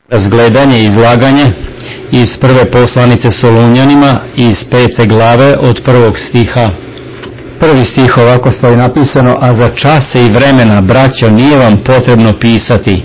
Razgledanje i izlaganje iz prve poslanice Solunjanima iz 5. glave od 1. stiha. Prvi stih ovako stoji napisano: a za čase i vremena, braćo, nije vam potrebno pisati.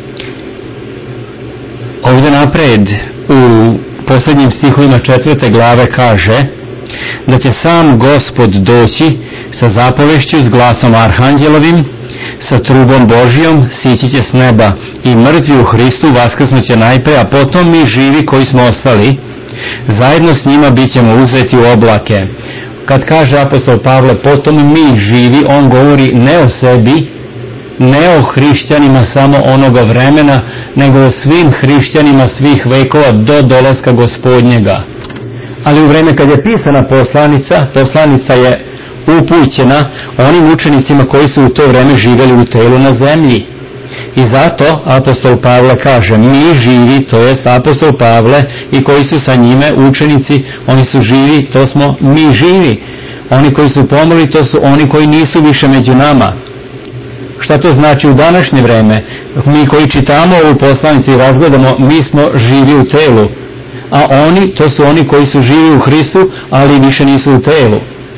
Ovdje napred u posljednjim stihovima 4. glave kaže da će sam Gospod doći sa zapovešću, s glasom arhanđelovim, sa trubom Božijom, sići će s neba i mrtvi u Hristu vaskrsnuće najpre, a potom mi živi koji smo ostali zajedno s njima bit ćemo uzeti u oblake. Kad kaže apostol Pavle potom mi živi, on govori ne o sebi, ne o hrišćanima samo onoga vremena, nego o svim hrišćanima svih vekova do dolaska Gospodnjega. Ali u vreme kad je pisana poslanica je upućena onim učenicima koji su u to vreme živjeli u telu na zemlji. I zato apostol Pavle kaže mi živi, to jest apostol Pavle i koji su sa njime učenici, oni su živi, to smo mi živi. Oni koji su pomrli, to su oni koji nisu više među nama. Šta to znači u današnje vreme? Mi koji čitamo ovu poslanicu i razgledamo, mi smo živi u telu. A oni, to su oni koji su živi u Hristu, ali više nisu u telu.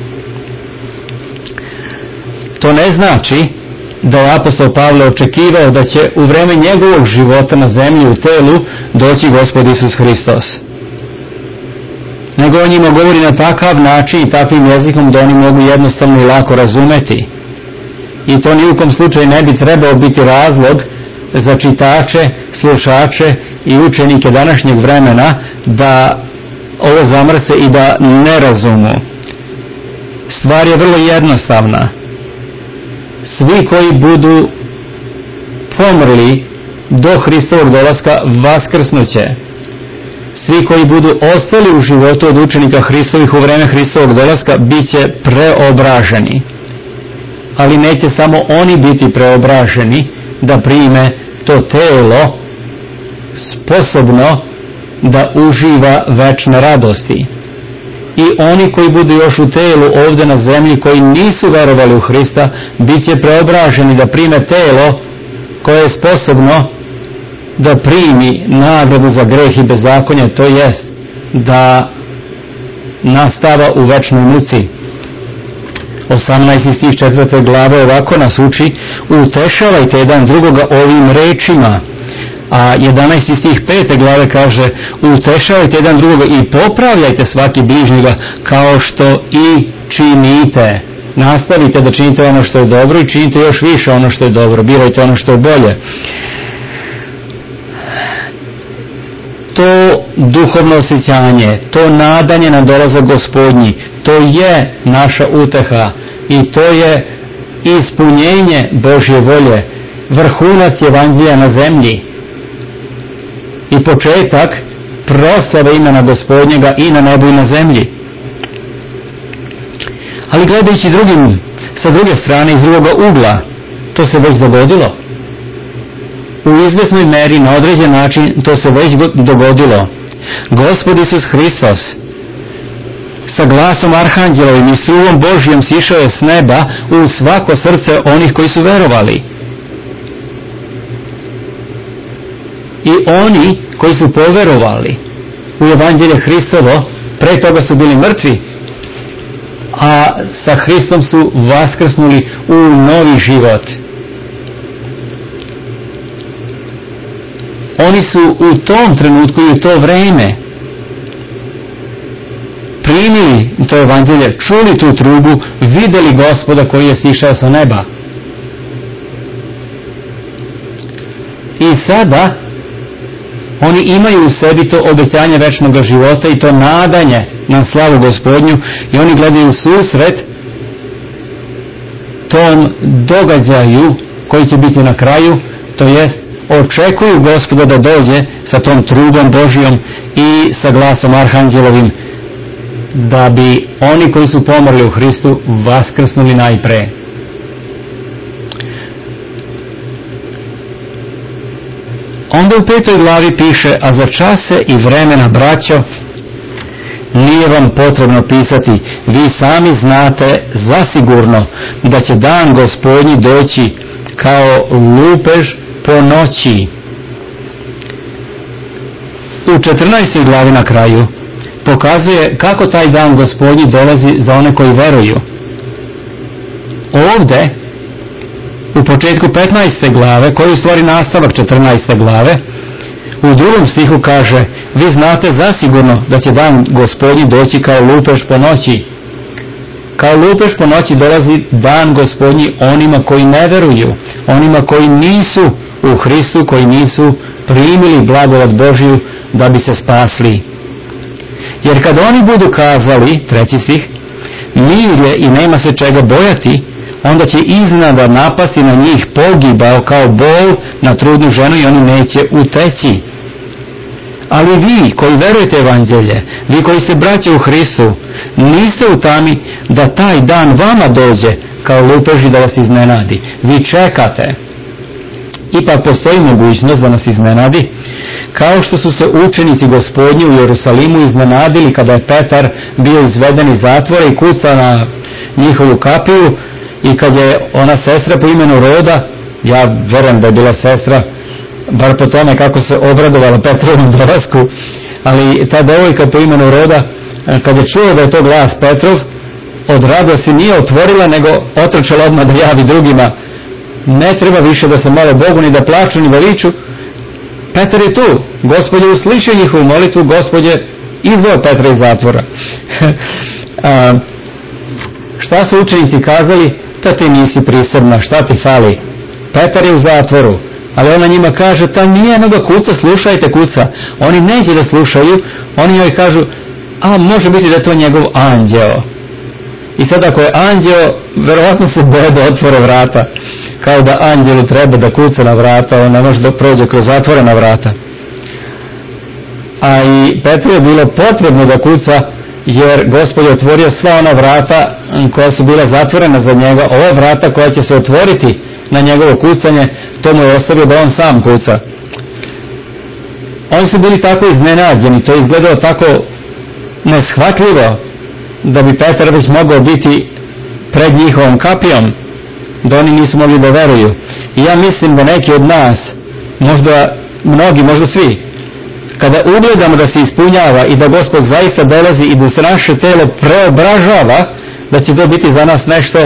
To ne znači da je apostol Pavle očekivao da će u vreme njegovog života na zemlji u telu doći Gospod Isus Hristos. Nego on njima govori na takav način i takvim jezikom da oni mogu jednostavno i lako razumeti. I to ni u kom slučaju ne bi trebao biti razlog za čitače, slušače i učenike današnjeg vremena da ovo zamrse i da ne razumu. Stvar je vrlo jednostavna. Svi koji budu pomrli do Hristovog dolaska vaskrsnuće. Svi koji budu ostali u životu od učenika Hristovih u vreme Hristovog dolaska bit će preobraženi. Ali neće samo oni biti preobraženi da prime to telo sposobno da uživa večne radosti. I oni koji budu još u telu ovdje na zemlji, koji nisu verovali u Hrista, bit će preobraženi da prime telo koje je sposobno da primi nagradu za greh i bezakonje, to jest da nastava u večnoj muci. 18. stih 4. glave ovako nas uči: utešavajte jedan drugoga ovim rečima. A 11. stih 5. glave kaže: utešavajte jedan drugoga i popravljajte svaki bližnjega kao što i činite. Nastavite da činite ono što je dobro i činite još više ono što je dobro. Birajte ono što je bolje. To duhovno osjećanje, to nadanje na dolazak Gospodnji, to je naša uteha i to je ispunjenje Božje volje, vrhunac evanđelja na zemlji i početak proslave imena Gospodnjega i na nebu i na zemlji. Ali gledajući sa druge strane, iz drugoga ugla, to se već dogodilo. U izvjesnoj meri, na određen način, to se već dogodilo. Gospod Isus Hristos sa glasom arhanđelovim i struvom Božjom sišao je s neba u svako srce onih koji su verovali. I oni koji su poverovali u evanđelje Hristovo, pre toga su bili mrtvi, a sa Hristom su vaskrsnuli u novi život. Oni su u tom trenutku i u to vreme primili to evanđelje, čuli tu trubu, vidjeli Gospoda koji je sišao sa neba. I sada oni imaju u sebi to obećanje večnog života i to nadanje na slavu Gospodnju i oni gledaju susret tom događaju koji će biti na kraju, to jest očekuju Gospoda da dođe sa tom trubom Božjom i sa glasom arhanđelovim, da bi oni koji su pomrli u Hristu vaskrsnuli najpre. Onda u 5. glavi piše: a za čase i vremena, braćo, nije vam potrebno pisati, vi sami znate zasigurno da će dan Gospodnji doći kao lupež po noći. 14. glavi na kraju pokazuje kako taj dan Gospodnji dolazi za one koji veruju. Ovdje u početku 15. glave, koji je u stvari nastavak 14. glave, u 2. stihu kaže: vi znate zasigurno da će dan Gospodnji doći kao lupež po noći. Kao lupež po noći dolazi dan Gospodnji onima koji ne veruju, onima koji nisu u Hristu, koji nisu primili blagodat Božju da bi se spasli. Jer kad oni budu kazali, 3. stih, mir je i nema se čega bojati, onda će iznenada napasti na njih pogibao kao bol na trudnu ženu i oni neće uteći. Ali vi koji verujete evanđelje, vi koji ste braća u Hristu, niste u tami da taj dan vama dođe kao lupeži da vas iznenadi. Vi čekate. Ipak postoji mogućnost da nas iznenadi, kao što su se učenici Gospodnji u Jerusalimu iznenadili kada je Petar bio izveden iz zatvora i kuca na njihovu kapiju, i kad je ona sestra po imenu Roda, ja verujem da je bila sestra, bar po tome kako se obradovala Petrovom dolasku, ali ta devojka po imenu Roda, kad je čuo da je to glas Petrov, od radosti nije otvorila, nego otrčala odmah da javi drugima: ne treba više da se mole Bogu, ni da plaču, ni da viču. Petar je tu, Gospod je uslišio njihovu molitvu, Gospod je izveo Petra iz zatvora. Šta su učenici kazali? Da ti nisi prisrna, šta ti fali? Petar je u zatvoru, ali ona njima kaže: ta nije nego kuca, slušajte, kuca. Oni neće da slušaju, oni joj kažu: a može biti da je to njegov anđeo. I sad ako je anđeo, verovatno se boje da otvore vrata, kao da anđelu treba da kuca na vrata, on ne može da prođe kroz zatvorena vrata. A i Petru je bilo potrebno da kuca, jer Gospod je otvorio sva ona vrata koja su bila zatvorena za njega. Ova vrata koja će se otvoriti na njegovo kucanje, to mu je ostavio da on sam kuca. Oni su bili tako iznenađeni, to je izgledalo tako neshvatljivo, da bi Petar već mogao biti pred njihovom kapijom, da oni nisu mogli da veruju. I ja mislim da neki od nas, možda mnogi, možda svi, kada ugledamo da se ispunjava i da Gospod zaista dolazi i da se naše telo preobražava, da će to biti za nas nešto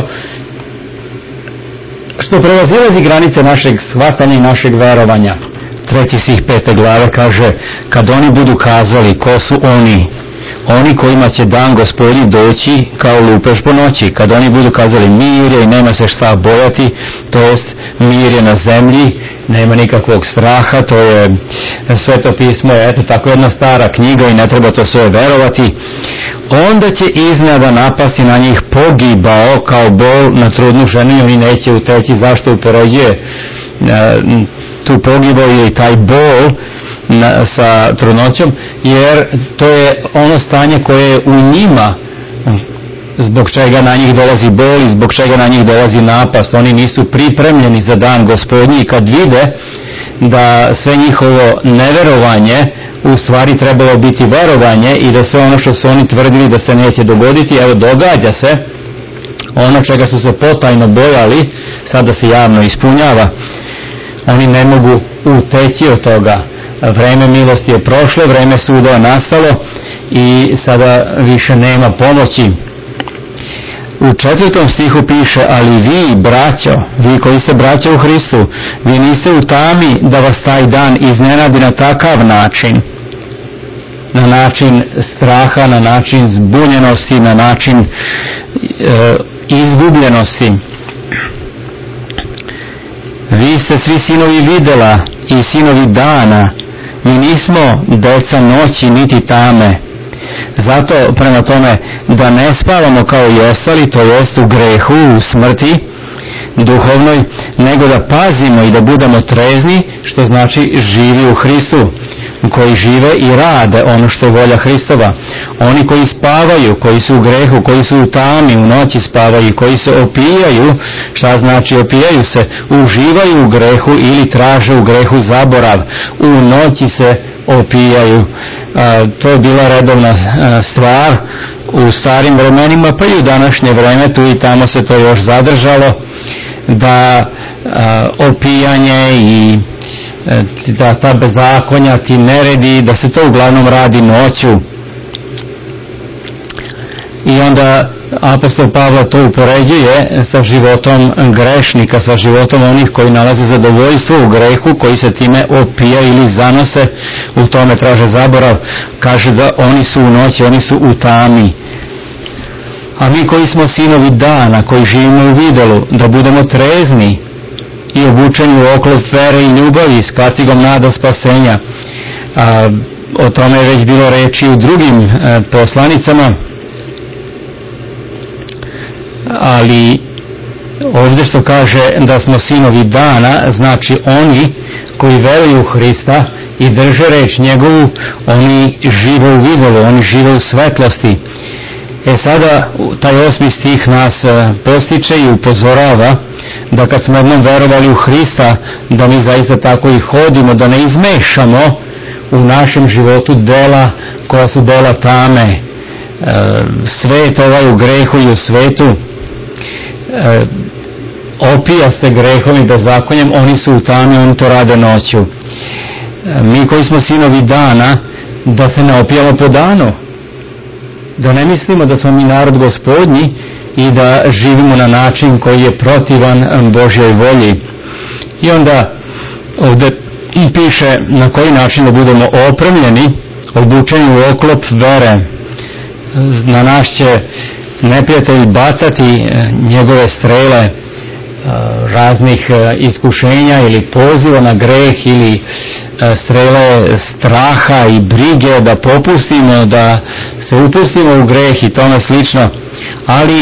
što prevazilazi granice našeg shvatanja i našeg verovanja. 3. stih 5. glave kaže: kad oni budu kazali, ko su oni? Oni kojima će dan Gospodnji doći kao lupež po noći. Kad oni budu kazali mir je i nema se šta bojati, to jest mir je na zemlji, nema nikakvog straha, to je Sveto pismo, je eto tako jedna stara knjiga i ne treba to sve verovati, onda će iznenada napasti na njih pogibao kao bol na trudnu ženu i oni neće uteći. Zašto upoređuje tu pogibao i taj bol sa trudnoćom? Jer to je ono stanje koje je u njima, zbog čega na njih dolazi bol i zbog čega na njih dolazi napast. Oni nisu pripremljeni za dan Gospodnji i kad vide da sve njihovo neverovanje u stvari trebalo biti verovanje i da sve ono što su oni tvrdili da se neće dogoditi, evo događa se, ono čega su se potajno bojali sada se javno ispunjava. Oni ne mogu uteći od toga. Vreme milosti je prošlo, vreme suda je nastalo i sada više nema pomoći. U 4. stihu piše: ali vi, braćo, vi koji ste braća u Hristu, vi niste u tami da vas taj dan iznenadi na takav način, na način straha, na način zbunjenosti, na način izgubljenosti. Vi ste svi sinovi videla i sinovi dana, mi nismo deca noći niti tame. Zato prema tome da ne spavamo kao i ostali, to jest u grehu, u smrti duhovnoj, nego da pazimo i da budemo trezni, što znači živi u Hristu, koji žive i rade ono što je volja Hristova. Oni koji spavaju, koji su u grehu, koji su u tami, u noći spavaju, koji se opijaju, šta znači opijaju se? Uživaju u grehu ili traže u grehu zaborav. U noći se opijaju. To je bila redovna stvar u starim vremenima, pa i u današnje vreme, tu i tamo se to još zadržalo, da opijanje i da ta bezakonja, ti neredi, da se to uglavnom radi noću. I onda apostol Pavle to upoređuje sa životom grešnika, sa životom onih koji nalaze zadovoljstvo u grehu, koji se time opija ili zanose, u tome traže zaborav. Kaže da oni su u noći, oni su u tami. A mi koji smo sinovi dana, koji živimo u videlu, da budemo trezni i obučeni u oklop vere i ljubavi s kacigom nada spasenja. O tome je već bilo reči u drugim poslanicama, ali ovdje što kaže da smo sinovi dana, znači oni koji veruju u Hrista i drže reč njegovu, oni žive u videlu, oni žive u svetlosti. Sada taj 8. stih nas postiče i upozorava da kad smo jednom verovali u Hrista, da mi zaista tako i hodimo, da ne izmešamo u našem životu dela koja su dela tame. Svet ovaj u grehu i u svetu opija se grehom i bezakonjem, oni su u tami, oni to rade noću. Mi koji smo sinovi dana, da se ne opijamo po danu, da ne mislimo da smo mi narod Gospodnji i da živimo na način koji je protivan Božjoj volji. I onda ovdje piše na koji način da budemo opremljeni, obučeni u oklop vere. Na nas će neprijatelj bacati njegove strele raznih iskušenja ili poziva na greh ili strele straha i brige da popustimo, da se upustimo u greh i tome slično. Ali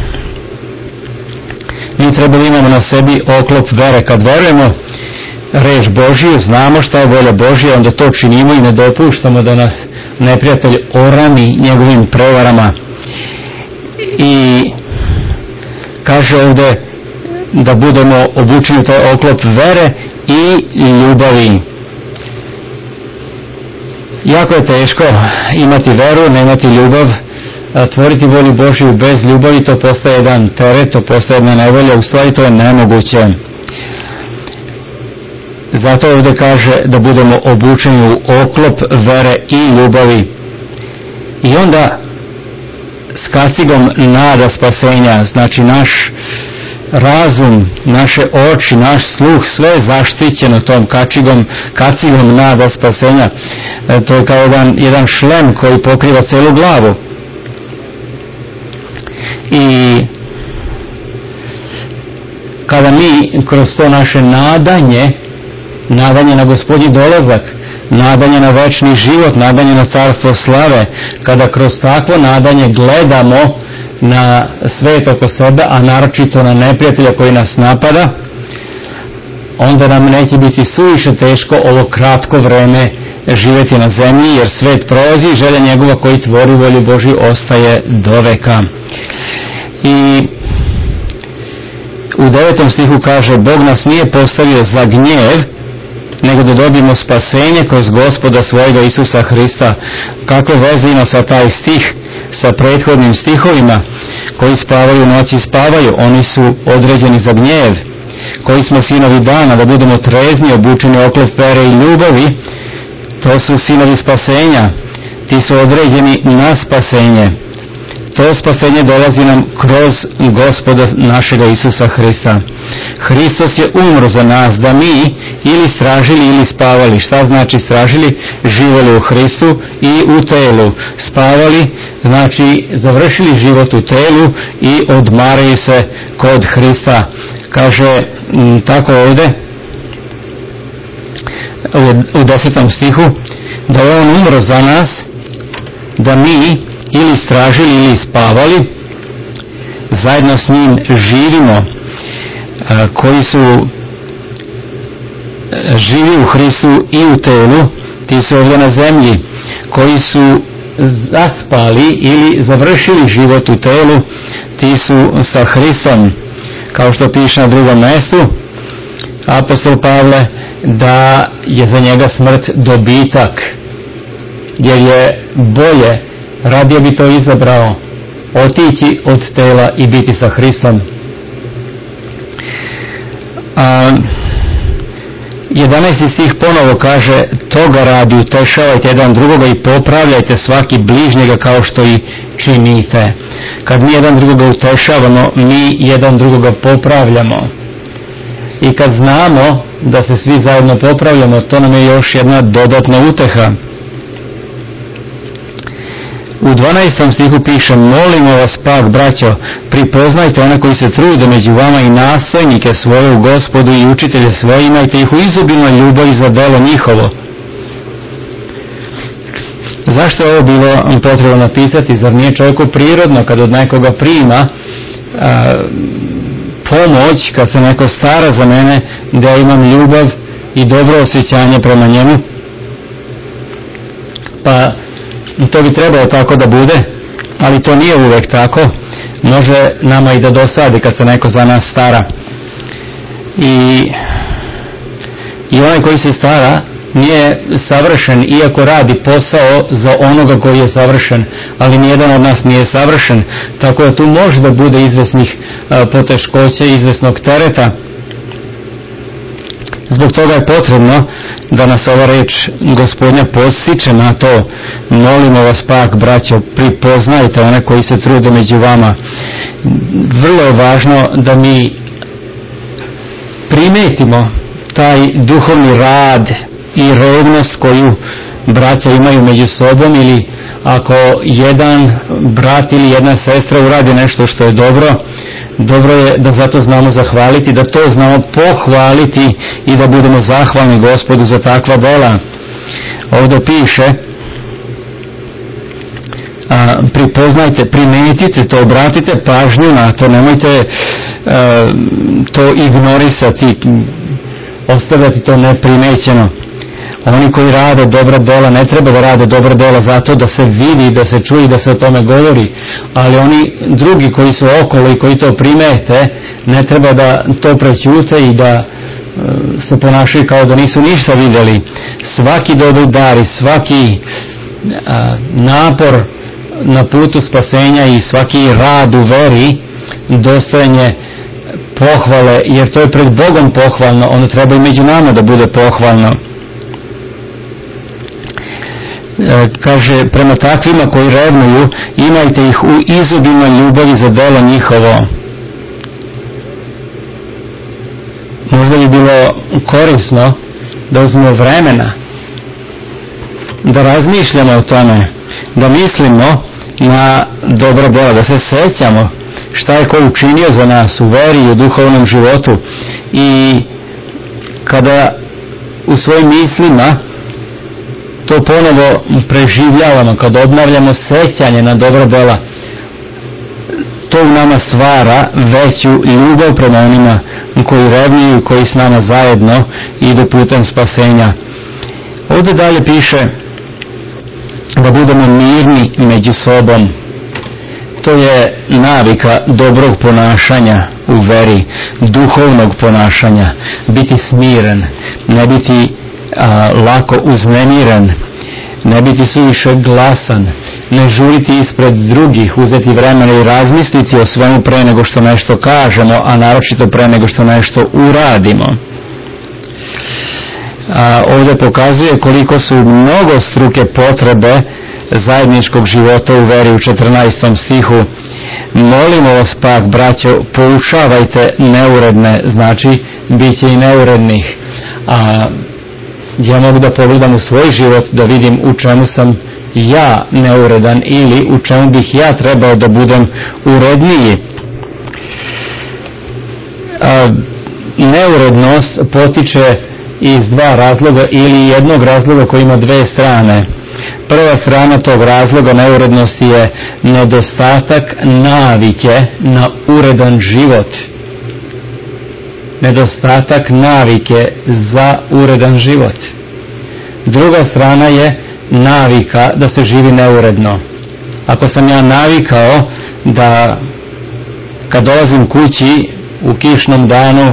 mi treba da imamo na sebi oklop vere. Kad verujemo reč Božiju, znamo šta je volja Božja, onda to činimo i ne dopuštamo da nas neprijatelj orami njegovim prevarama. I kaže ovdje da budemo obučeni u taj oklop vere i ljubavi. Jako je teško imati veru, nemati ljubav, tvoriti volju Božju bez ljubavi, to postaje jedan teret, to postaje jedna nevolja, u stvari to je nemoguće. Zato ovdje kaže da budemo obučeni u oklop vere i ljubavi. I onda s kacigom nada spasenja, znači naš razum, naše oči, naš sluh, sve je zaštićeno tom kacigom nada spasenja. To je kao jedan šlem koji pokriva celu glavu. I kada mi kroz to naše nadanje na Gospodnji dolazak, nadanje na večni život, nadanje na carstvo slave, kada kroz takvo nadanje gledamo na svet oko sebe, a naročito na neprijatelja koji nas napada, onda nam neće biti suviše teško ovo kratko vreme živjeti na zemlji, jer svet prolazi i želja njegova koji tvori volju Božju ostaje do veka. I u 9. stihu kaže: Bog nas nije postavio za gnjev, nego da dobijemo spasenje kroz Gospoda svojega Isusa Hrista. Kakve veze ima sa taj stih sa prethodnim stihovima? Koji spavaju noći spavaju, oni su određeni za gnjev. Koji smo sinovi dana, da budemo trezni, obučeni oklop vere i ljubavi, to su sinovi spasenja. Ti su određeni na spasenje. To spasenje dolazi nam kroz Gospoda našega Isusa Hrista. Hristos je umro za nas da mi ili stražili ili spavali. Šta znači stražili? Živjeli u Hristu i u telu. Spavali znači završili život u telu i odmaraju se kod Hrista. Kaže tako ovdje u 10. stihu da je on umro za nas da mi ili stražili ili spavali zajedno s njim živimo. Koji su živi u Hristu i u telu, ti su ovdje na zemlji. Koji su zaspali ili završili život u telu, ti su sa Hristom. Kao što piše na 2. mjestu apostol Pavle, da je za njega smrt dobitak, jer je bolje, radije bi to izabrao, otići od tela i biti sa Hristom. 11. stih ponovo kaže: toga radi utešavajte jedan drugoga i popravljajte svaki bližnjega kao što i činite. Kad mi jedan drugoga utešavamo, mi jedan drugoga popravljamo. I kad znamo da se svi zajedno popravljamo, to nam je još jedna dodatna uteha. U 12. stihu piše: molimo vas pak, braćo, pripoznajte one koji se trude među vama i nastojnike svoje u Gospodu i učitelje svoje, imajte ih u izobilnoj ljubavi za delo njihovo. Zašto je ovo bilo potrebno napisati? Zar nije čovjeku prirodno kad od nekoga prima pomoć, kad se neko stara za mene, da ja imam ljubav i dobro osjećanje prema njemu? Pa to bi trebalo tako da bude, ali to nije uvek tako. Može nama i da dosadi kad se neko za nas stara. I onaj koji se stara nije savršen, iako radi posao za onoga koji je savršen, ali nijedan od nas nije savršen, tako da tu može da bude izvesnih poteškoća, izvesnog tereta. Zbog toga je potrebno da nas ova reč Gospodnja podstiče na to: molimo vas pak, braćo, pripoznajte one koji se trude među vama. Vrlo je važno da mi primetimo taj duhovni rad i revnost koju braća imaju među sobom, ili ako jedan brat ili jedna sestra uradi nešto što je dobro, dobro je da zato znamo zahvaliti, da to znamo pohvaliti i da budemo zahvalni Gospodu za takva dela. Ovdje piše: pripoznajte, primetite to, obratite pažnju na to, nemojte to ignorisati, ostavljati to neprimećeno. Oni koji rade dobra dela ne treba da rade dobra dela zato da se vidi, da se čuje, da se o tome govori, ali oni drugi koji su okolo i koji to primete, ne treba da to prećute i da se ponašaju kao da nisu ništa vidjeli. Svaki dobri dar i svaki napor na putu spasenja i svaki rad u veri dostojan je pohvale, jer to je pred Bogom pohvalno, ono treba i među nama da bude pohvalno. Kaže: prema takvima koji revnuju, imajte ih u izobilnoj ljubavi za delo njihovo. Možda bi bilo korisno da uzmemo vremena, da razmišljamo o tome, da mislimo na dobra dela, da se sećamo šta je ko učinio za nas u veri i u duhovnom životu. I kada u svojim mislima to ponovo preživljavamo, kad obnavljamo sećanje na dobra dela, to u nama stvara veću ljubav prema onima koji revnuju i koji s nama zajedno idu putem spasenja. Ovdje dalje piše da budemo mirni među sobom. To je navika dobrog ponašanja u veri, duhovnog ponašanja. Biti smiren, ne biti lako uznemiren, ne biti suviše glasan, ne žuriti ispred drugih, uzeti vremena i razmisliti o svemu pre nego što nešto kažemo, a naročito pre nego što nešto uradimo. Ovdje pokazuje koliko su mnogostruke potrebe zajedničkog života u veri. U 14. stihu: molimo vas pak, braćo, poučavajte neuredne. Znači, bit će i neurednih. Ja mogu da pogledam u svoj život, da vidim u čemu sam ja neuredan ili u čemu bih ja trebao da budem uredniji. Neurednost potiče iz dva razloga ili jednog razloga koji ima dve strane. Prva strana tog razloga neurednosti je nedostatak navike na uredan život. Nedostatak navike za uredan život. Druga strana je navika da se živi neuredno. Ako sam ja navikao da kad dolazim kući u kišnom danu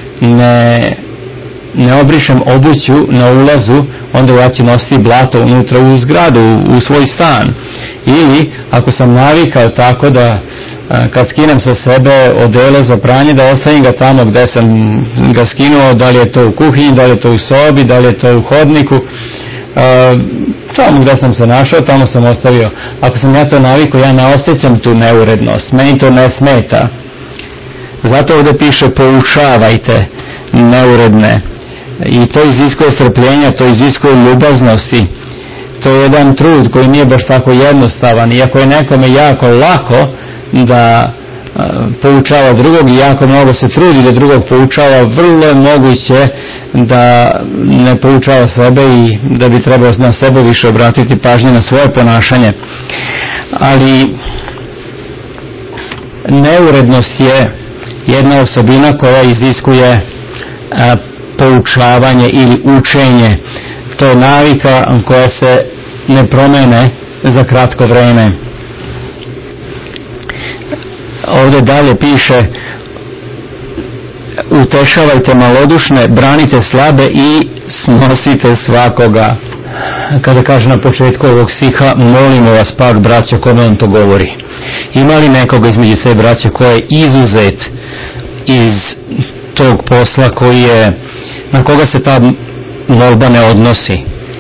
ne obrišem obuću na ulazu, onda ja ću nositi blato unutra u zgradu, u svoj stan. Ili ako sam navikao tako da kad skinem sa sebe odelo za pranje, da ostavim ga tamo gde sam ga skinuo, da li je to u kuhinji, da li je to u sobi, da li je to u hodniku, tamo gde sam se našao, tamo sam ostavio. Ako sam ja to navikao, ja ne osjećam tu neurednost, meni to ne smeta. Zato ovdje piše poučavajte neuredne, i to iziskuje strpljenja, to iziskuje ljubaznosti. To je jedan trud koji nije baš tako jednostavan, iako je nekome jako lako da poučava drugog i jako mnogo se trudi da drugog poučava, vrlo je moguće da ne poučava sebe i da bi trebao na sebe više obratiti pažnje na svoje ponašanje. Ali neurednost je jedna osobina koja iziskuje poučavanje ili učenje. To je navika koja se ne promene za kratko vreme. Ovdje dalje piše: utešavajte malodušne, branite slabe i snosite svakoga. Kada kaže na početku ovog stiha, molimo vas pak, braćo, kome on to govori? Ima li nekoga između te braće koji je izuzet iz tog posla na koga se ta molba ne odnosi?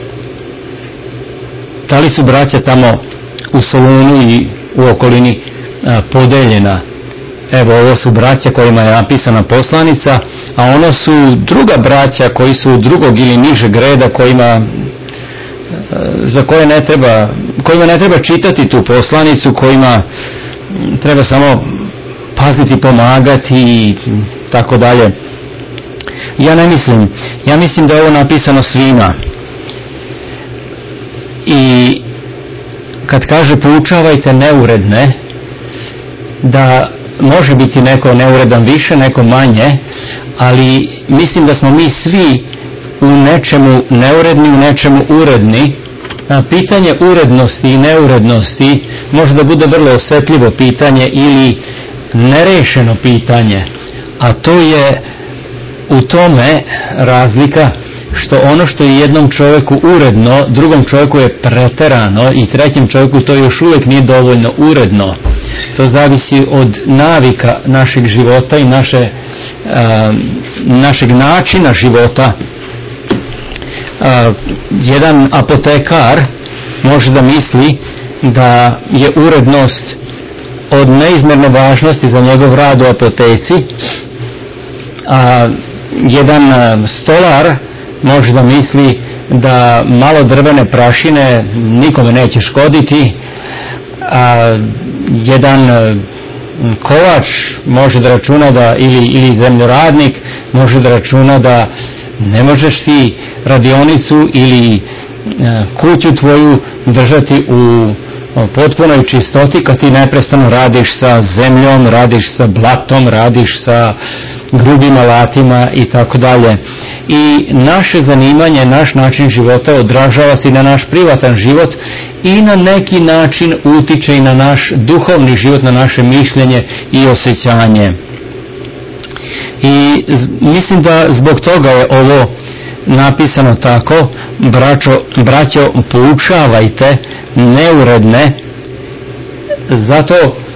Da li su braća tamo u Solunu i u okolini podeljena? Evo, ovo su braća kojima je napisana poslanica, a ono su druga braća koji su drugog ili nižeg reda, kojima ne treba čitati tu poslanicu, kojima treba samo paziti, pomagati i tako dalje. Ja mislim da je ovo napisano svima. I kad kaže poučavajte neuredne, da može biti neko neuredan više, neko manje, ali mislim da smo mi svi u nečemu neuredni, u nečemu uredni. Pitanje urednosti i neurednosti može da bude vrlo osjetljivo pitanje ili nerešeno pitanje, a to je u tome razlika što ono što je jednom čovjeku uredno, drugom čovjeku je preterano i trećem čovjeku to još uvijek nije dovoljno uredno. To zavisi od navika našeg života i našeg načina života. Jedan apotekar može da misli da je urednost od neizmjerne važnosti za njegov rad u apoteci, a jedan stolar može da misli da malo drvene prašine nikome neće škoditi, a jedan kovač može da računa da, ili zemljoradnik može da računa da ne možeš ti radionicu ili kuću tvoju držati u potpunoj čistoti kad ti neprestano radiš sa zemljom, radiš sa blatom, radiš sa grubim alatima i tako dalje. I naše zanimanje, naš način života odražava se i na naš privatan život i na neki način utiče i na naš duhovni život, na naše mišljenje i osjećanje. I mislim da zbog toga je ovo napisano tako: braćo, poučavajte neuredne, zato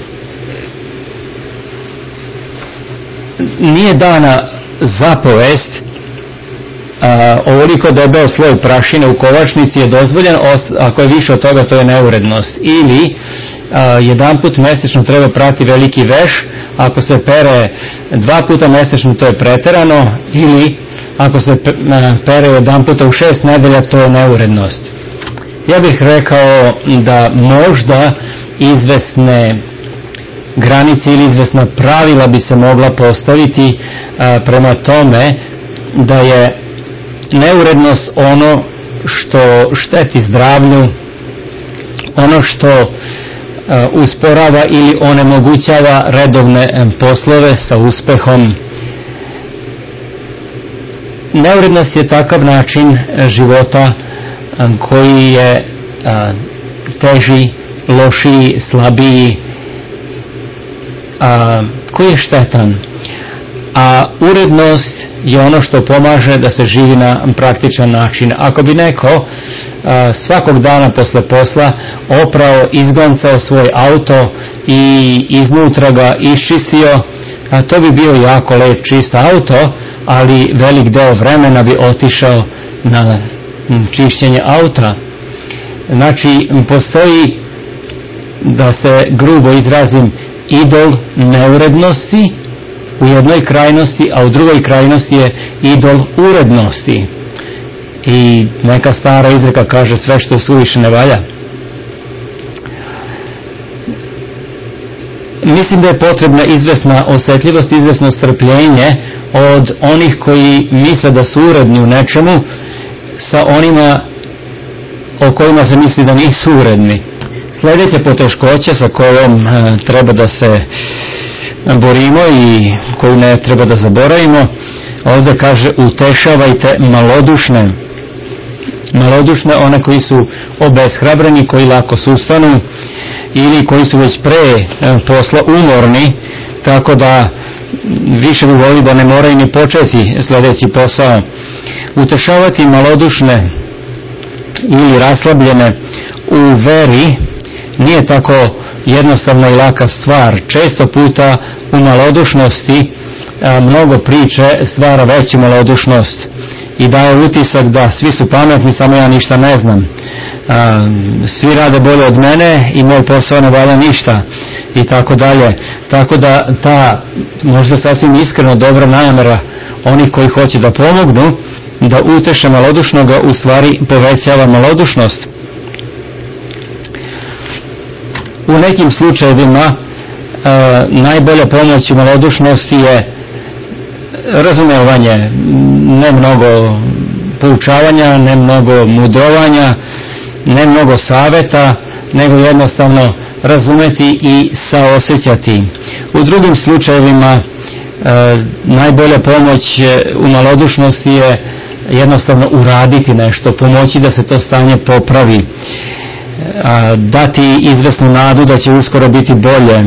nije dana zapovest ovoliko debeo sloj prašine u kovačnici je dozvoljen, ako je više od toga to je neurednost. Ili jedanput mjesečno treba prati veliki veš, ako se pere 2 puta mjesečno to je preterano, ili ako se pere jedan puta u 6 nedelja to je neurednost. Ja bih rekao da možda izvesne granice ili izvesna pravila bi se mogla postaviti prema tome da je neurednost ono što šteti zdravlju, ono što usporava ili onemogućava redovne poslove sa uspehom. Neurednost je takav način života koji je teži, lošiji, slabiji, koji je štetan. A urednost je ono što pomaže da se živi na praktičan način. Ako bi neko svakog dana posle posla oprao, izglancao svoj auto i iznutra ga iščistio, to bi bio jako lep čist auto, ali velik deo vremena bi otišao na čišćenje auta. Znači, postoji, da se grubo izrazim, idol neurednosti u jednoj krajnosti, a u drugoj krajnosti je idol urednosti. I neka stara izreka kaže, sve što suviše ne valja. Mislim da je potrebna izvesna osjetljivost, izvesno strpljenje od onih koji misle da su uredni u nečemu sa onima o kojima se misli da nisu uredni. Sljedeća poteškoća sa kojom treba da se borimo i koju ne treba da zaboravimo, ovdje kaže, utešavajte malodušne. Malodušne, one koji su obeshrabreni, koji lako sustanu ili koji su već pre posla umorni, tako da više bi volili da ne moraju ni početi sljedeći posao. Utešavati malodušne ili raslabljene u veri nije tako jednostavna i laka stvar. Često puta u malodušnosti mnogo priče stvara veću malodušnost i daje utisak da svi su pametni, samo ja ništa ne znam. Svi rade bolje od mene i moj posao ne valja ništa i tako dalje. Tako da ta možda sasvim iskreno dobra namjera onih koji hoće da pomognu da uteše malodušnoga u stvari povećava malodušnost. U nekim slučajevima najbolja pomoć u malodušnosti je razumevanje, ne mnogo poučavanja, ne mnogo mudrovanja, ne mnogo savjeta, nego jednostavno razumeti i saosjećati. U drugim slučajevima najbolja pomoć u malodušnosti je jednostavno uraditi nešto, pomoći da se to stanje popravi, dati izvesnu nadu da će uskoro biti bolje,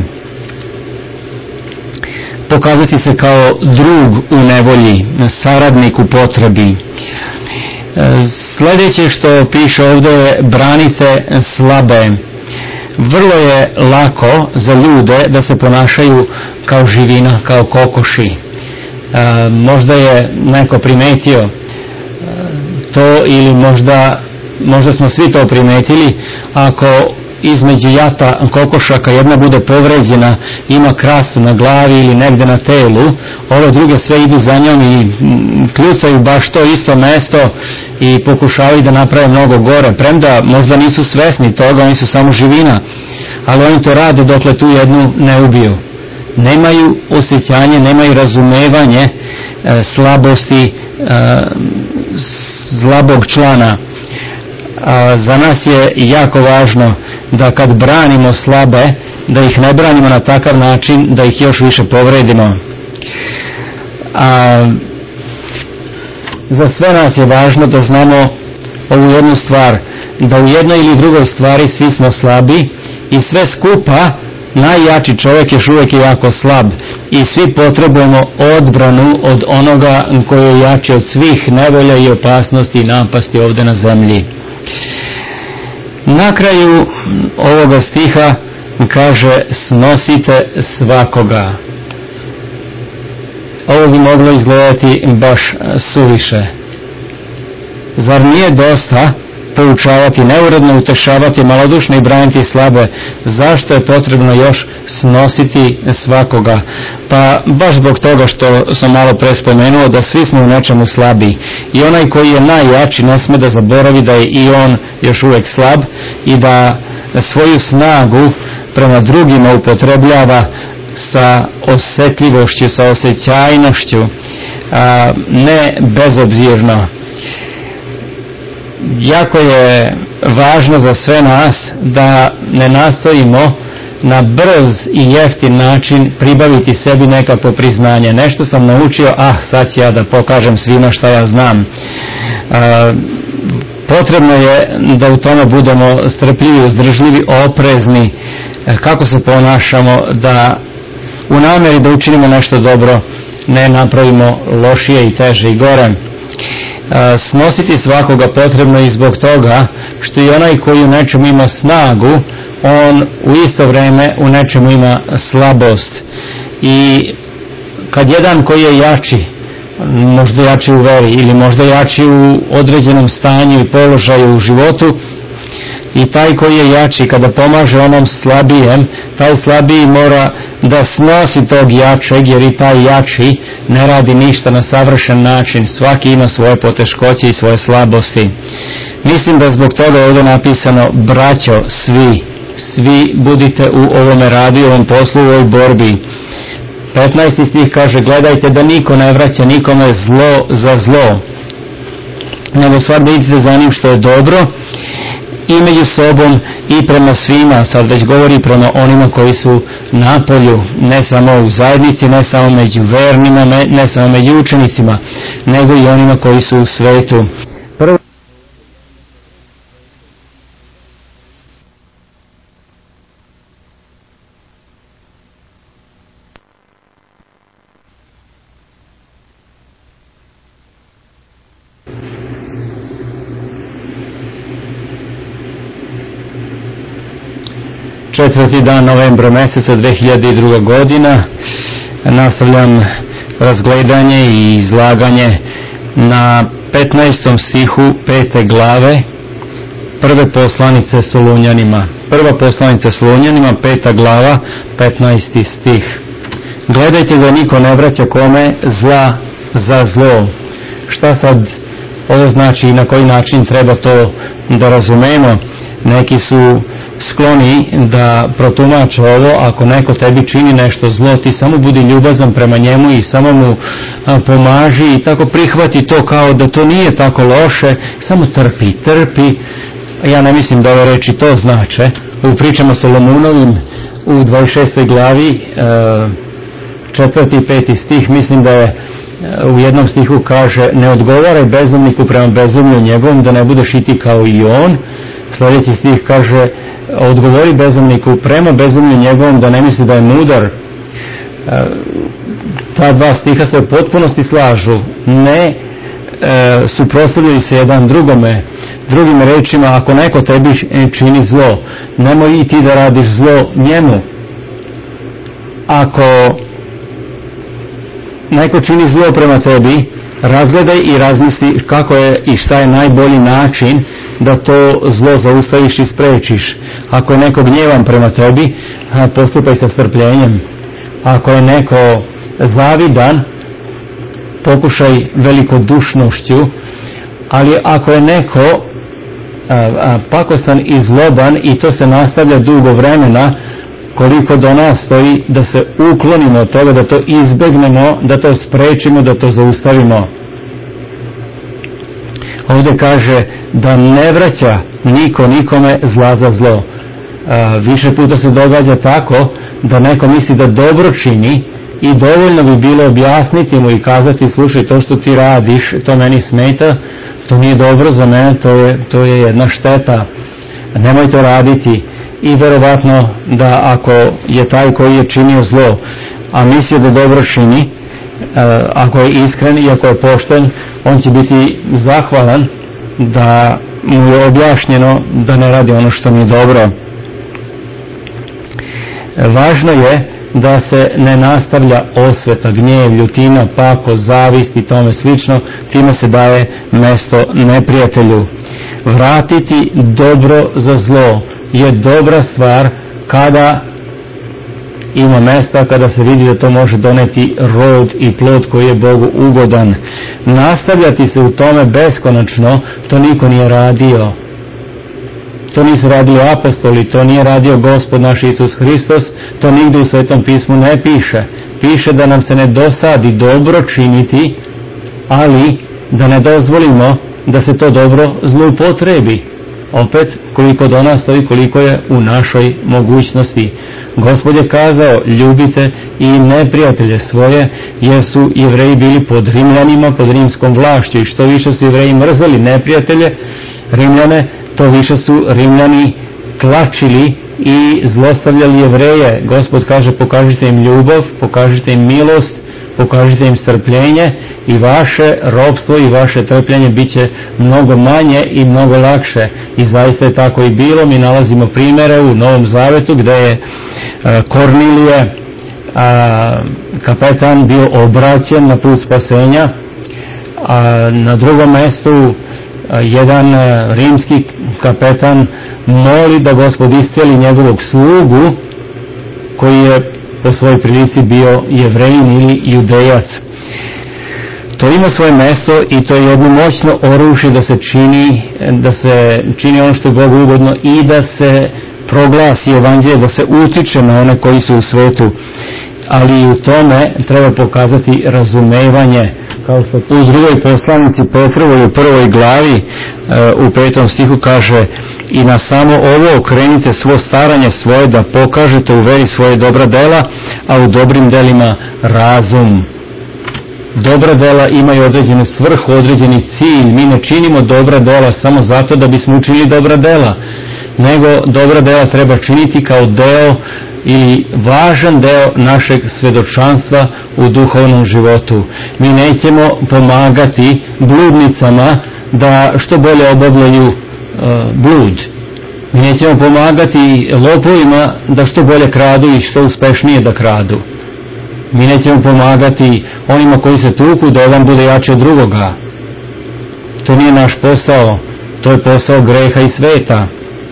pokazati se kao drug u nevolji, saradnik u potrebi. Sljedeće što piše ovdje je branite slabe. Vrlo je lako za ljude da se ponašaju kao živina, kao kokoši. Možda je neko primetio to ili možda smo svi to primetili. Ako između jata kokošaka jedna bude povređena, ima krastu na glavi ili negdje na telu, ove druge sve idu za njom i kljucaju baš to isto mesto i pokušavaju da naprave mnogo gore, premda možda nisu svesni toga, oni su samo živina, ali oni to rade dokle tu jednu ne ubiju. Nemaju osjećanje, nemaju razumevanje slabosti slabog člana. Za nas je jako važno da kad branimo slabe, da ih ne branimo na takav način da ih još više povredimo. Za sve nas je važno da znamo ovu jednu stvar, da u jednoj ili drugoj stvari svi smo slabi i sve skupa najjači čovjek još uvijek je jako slab i svi potrebujemo odbranu od onoga koji je jači od svih nevolja i opasnosti i napasti ovdje na zemlji. Na kraju ovoga stiha kaže snosite svakoga. Ovo bi moglo izgledati baš suviše. Zar nije dosta poučavati neuredno, utešavati malodušne i braniti slabe? Zašto je potrebno još snositi svakoga? Pa baš zbog toga što sam malo pre spomenuo da svi smo u nečemu slabi i onaj koji je najjači ne sme da zaboravi da je i on još uvijek slab i da svoju snagu prema drugima upotrebljava sa osjetljivošću, sa osjećajnošću, ne bezobzirno. Jako je važno za sve nas da ne nastojimo na brz i jeftin način pribaviti sebi nekako priznanje. Nešto sam naučio, sad ću ja da pokažem svima šta ja znam. Potrebno je da u tome budemo strpljivi, uzdržljivi, oprezni, kako se ponašamo, da u namjeri da učinimo nešto dobro ne napravimo lošije i teže i gore. Snositi svakoga potrebno i zbog toga što i onaj koji u nečemu ima snagu, on u isto vrijeme u nečemu ima slabost. I kad jedan koji je jači, možda jači u veri ili možda jači u određenom stanju i položaju u životu, i taj koji je jači kada pomaže onom slabijem, taj slabiji mora da snosi tog jačeg, jer i taj jači ne radi ništa na savršen način. Svaki ima svoje poteškoće i svoje slabosti. Mislim da zbog toga je ovdje napisano: braćo, svi budite u ovome radu i ovom poslu, u ovoj borbi. 15. stih kaže: gledajte da niko ne vraća nikome zlo za zlo, nego svak da idete za onim što je dobro i među sobom i prema svima. Sad već govori prema onima koji su na polju, ne samo u zajednici, ne samo među vernima, ne samo među učenicima, nego i onima koji su u svetu. Prvo, četvrti dan novembra mjeseca 2002. godina. Nastavljam razgledanje i izlaganje na 15. stihu 5. glave prve poslanice Solunjanima. Prva poslanica Solunjanima, 5. glava, 15. stih. Gledajte da niko ne vraća kome zla za zlo. Šta sad ovo znači i na koji način treba to da razumemo? Neki su skloni da protumače ovo: ako neko tebi čini nešto zlo, ti samo budi ljubazan prema njemu i samo mu pomaži i tako prihvati to kao da to nije tako loše, samo trpi. Ja ne mislim da ove reči to znače. U pričama Solomunovim u 26. glavi 4. i 5. stih, mislim da je u jednom stihu kaže: ne odgovaraj bezumniku prema bezumlju njegovom, da ne budeš i ti kao i on. Sljedeći stih kaže: odgovori bezumniku prema bezumlju njegovom, da ne misli da je mudar. Ta dva stiha se u potpunosti slažu, ne suprotstavljaju se jedan drugome. Drugim rečima, ako neko tebi čini zlo, nemoj i ti da radiš zlo njemu. Ako neko čini zlo prema tebi, razgledaj i razmisli kako je i šta je najbolji način da to zlo zaustaviš i sprečiš. Ako je neko gnjevan prema tebi, postupaj sa strpljenjem. Ako je neko zavidan, pokušaj velikodušnošću. Ali ako je neko pakostan i zloban i to se nastavlja dugo vremena, koliko do nas stoji da se uklonimo od toga, da to izbegnemo, da to sprečimo, da to zaustavimo. Ovdje kaže da ne vraća niko nikome zla za zlo. Više puta se događa tako da neko misli da dobro čini i dovoljno bi bilo objasniti mu i kazati: slušaj, to što ti radiš, to meni smeta, to nije dobro za mene, to je jedna šteta, nemoj to raditi. I verovatno da ako je taj koji je činio zlo, a mislio da dobro čini, ako je iskren i ako je pošten, on će biti zahvalan da mu je objašnjeno da ne radi ono što nije dobro. Važno je da se ne nastavlja osveta, gnjev, ljutina, pakost, zavist i tome slično. Time se daje mesto neprijatelju. Vratiti dobro za zlo je dobra stvar kada ima mesta, kada se vidi da to može doneti rod i plod koji je Bogu ugodan. Nastavljati se u tome beskonačno, to niko nije radio. To nisu radili apostoli, to nije radio Gospod naš Isus Hristos, to nigdje u Svetom pismu ne piše. Piše da nam se ne dosadi dobro činiti, ali da ne dozvolimo da se to dobro zloupotrebi. Opet, koliko do nas stoji, koliko je u našoj mogućnosti. Gospod je kazao: ljubite i neprijatelje svoje, jer su Jevreji bili pod Rimljanima, pod rimskom vlašću, i što više su Jevreji mrzeli neprijatelje, Rimljane, to više su Rimljani tlačili i zlostavljali Jevreje. Gospod kaže: pokažite im ljubav, pokažite im milost, pokažite im strpljenje i vaše ropstvo i vaše trpljenje bit će mnogo manje i mnogo lakše. I zaista je tako i bilo. Mi nalazimo primjere u Novom Zavetu gdje je Kornilije, kapetan, bio obraćen na put spasenja. Na drugom mjestu jedan rimski kapetan moli da Gospod iscijeli njegovog slugu koji je po svojoj prilici bio Jevrejin ili Judejac. To ima svoje mjesto i to je jedno moćno oružje da se čini ono što je Bogu ugodno i da se proglasi evanđelje, da se utiče na one koji su u svetu. Ali i u tome treba pokazati razumevanje, kao što u drugoj poslanici Petrovoj u 1. glavi u 5. stihu kaže: i na samo ovo okrenite svo staranje svoje da pokažete u veri svoje dobra dela, a u dobrim delima razum. Dobra dela imaju određenu svrhu, određeni cilj. Mi ne činimo dobra dela samo zato da bismo učinili dobra dela, nego dobra dela treba činiti kao deo ili važan deo našeg svjedočanstva u duhovnom životu. Mi nećemo pomagati bludnicama da što bolje obavljaju blud. Mi nećemo pomagati lopovima da što bolje kradu i što uspešnije da kradu. Mi nećemo pomagati onima koji se tuku da jedan bude jači od drugoga. To nije naš posao, to je posao greha i sveta.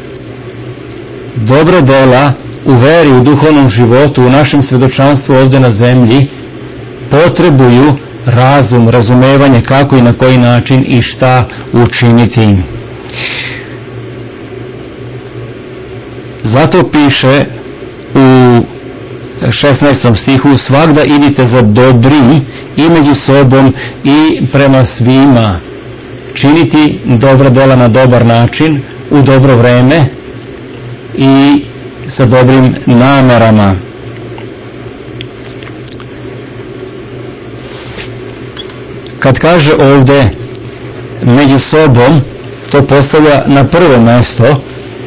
Dobra dela u veri, u duhovnom životu, u našem svjedočanstvu ovdje na zemlji potrebuju razum, razumevanje kako i na koji način i šta učiniti. Zato piše u 16. stihu: svagda idite za dobrim i među sobom i prema svima. Činiti dobra dela na dobar način, u dobro vreme i sa dobrim namerama. Kad kaže ovdje među sobom, to postavlja na prvo mjesto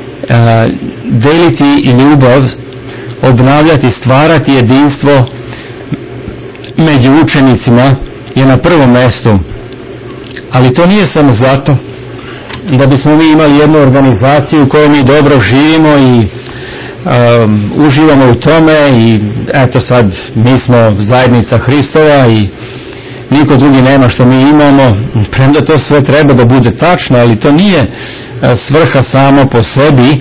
deliti ljubav, obnavljati, stvarati jedinstvo među učenicima je na prvom mjestu. Ali to nije samo zato da bismo mi imali jednu organizaciju u kojoj mi dobro živimo i uživamo u tome i eto sad mi smo zajednica Hristova i niko drugi nema što mi imamo. Premda to sve treba da bude tačno, ali to nije svrha samo po sebi.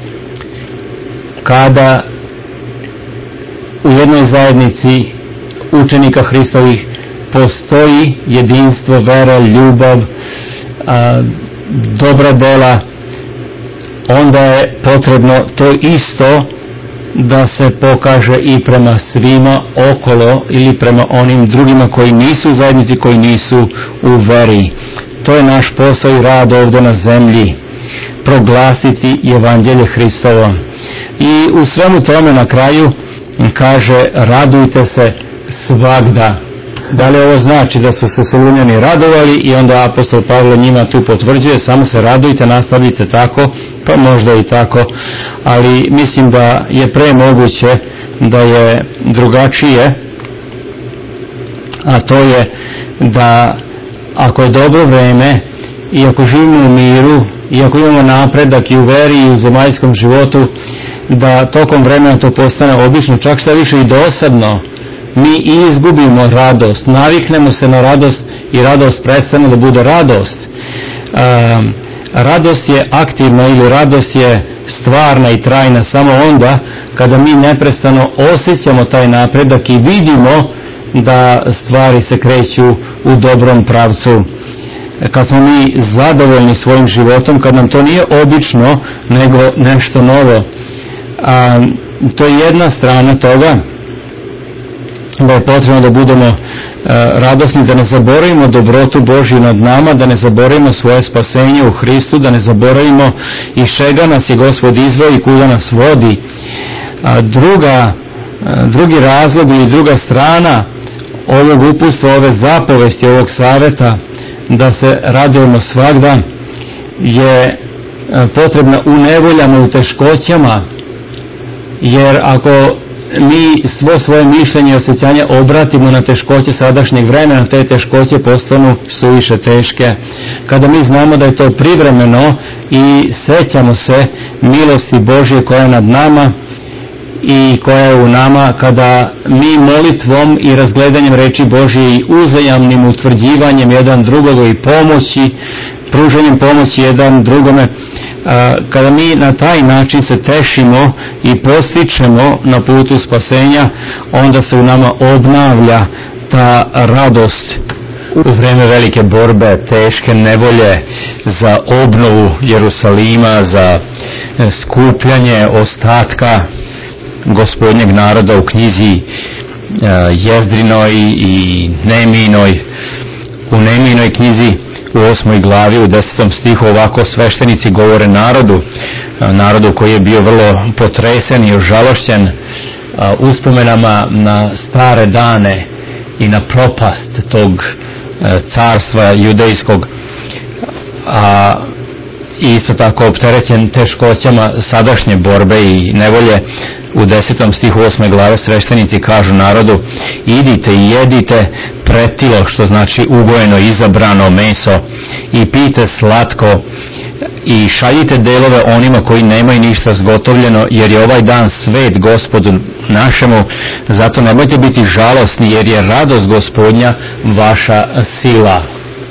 Kada u jednoj zajednici učenika Hristovih postoji jedinstvo, vera, ljubav, dobra dela, onda je potrebno to isto da se pokaže i prema svima okolo ili prema onim drugima koji nisu u zajednici, koji nisu u veri. To je naš posao i rad ovdje na zemlji, proglasiti evanđelje Hristovo. I u svemu tome na kraju kaže: radujte se svagda. Da li ovo znači da su se Solunjani radovali i onda apostol Pavle njima tu potvrđuje samo se radujte, nastavite tako? Pa možda i tako, ali mislim da je premoguće da je drugačije, a to je da ako je dobro vreme i ako živimo u miru i ako imamo napredak i u veri i u zemaljskom životu, da tokom vremena to postane obično, čak što više i dosadno. Mi izgubimo radost, naviknemo se na radost i radost prestane da bude radost. Radost je aktivna ili radost je stvarna i trajna samo onda kada mi neprestano osjećamo taj napredak i vidimo da stvari se kreću u dobrom pravcu. Kad smo mi zadovoljni svojim životom, kad nam to nije obično nego nešto novo. To je jedna strana toga, da je potrebno da budemo radosni, da ne zaboravimo dobrotu Božju nad nama, da ne zaboravimo svoje spasenje u Hristu, da ne zaboravimo iz čega nas je Gospod izveo i kuda nas vodi. Drugi razlog ili druga strana ovog uputstva, ove zapovesti, ovog savjeta da se radujemo svagda je potrebna u nevoljama, u teškoćama, jer ako mi svo svoje mišljenje i osjećanje obratimo na teškoće sadašnjeg vremena, te teškoće postanu suviše teške. Kada mi znamo da je to privremeno i sećamo se milosti Božje koja je nad nama i koja je u nama, kada mi molitvom i razgledanjem reči Božje i uzajamnim utvrđivanjem jedan drugoga i pomoći, pruženjem pomoći jedan drugome, kada mi na taj način se tešimo i postičemo na putu spasenja, onda se u nama obnavlja ta radost u vreme velike borbe, teške nevolje, za obnovu Jerusalima, za skupljanje ostatka Gospodnjeg naroda u knjizi Jezdrinoj i Neminoj. U Neminoj knjizi u 8. glavi u 10. stihu ovako sveštenici govore narodu koji je bio vrlo potresen i ožalošćen uspomenama na stare dane i na propast tog carstva judejskog, a isto tako opterećen teškoćama sadašnje borbe i nevolje. U 10. stihu 8. glave sveštenici kažu narodu: idite i jedite pretilo, što znači ugojeno, izabrano meso, i pijte slatko i šaljite delove onima koji nemaju ništa zgotovljeno, jer je ovaj dan svet Gospodu našemu, zato nemojte biti žalosni, jer je radost Gospodnja vaša sila.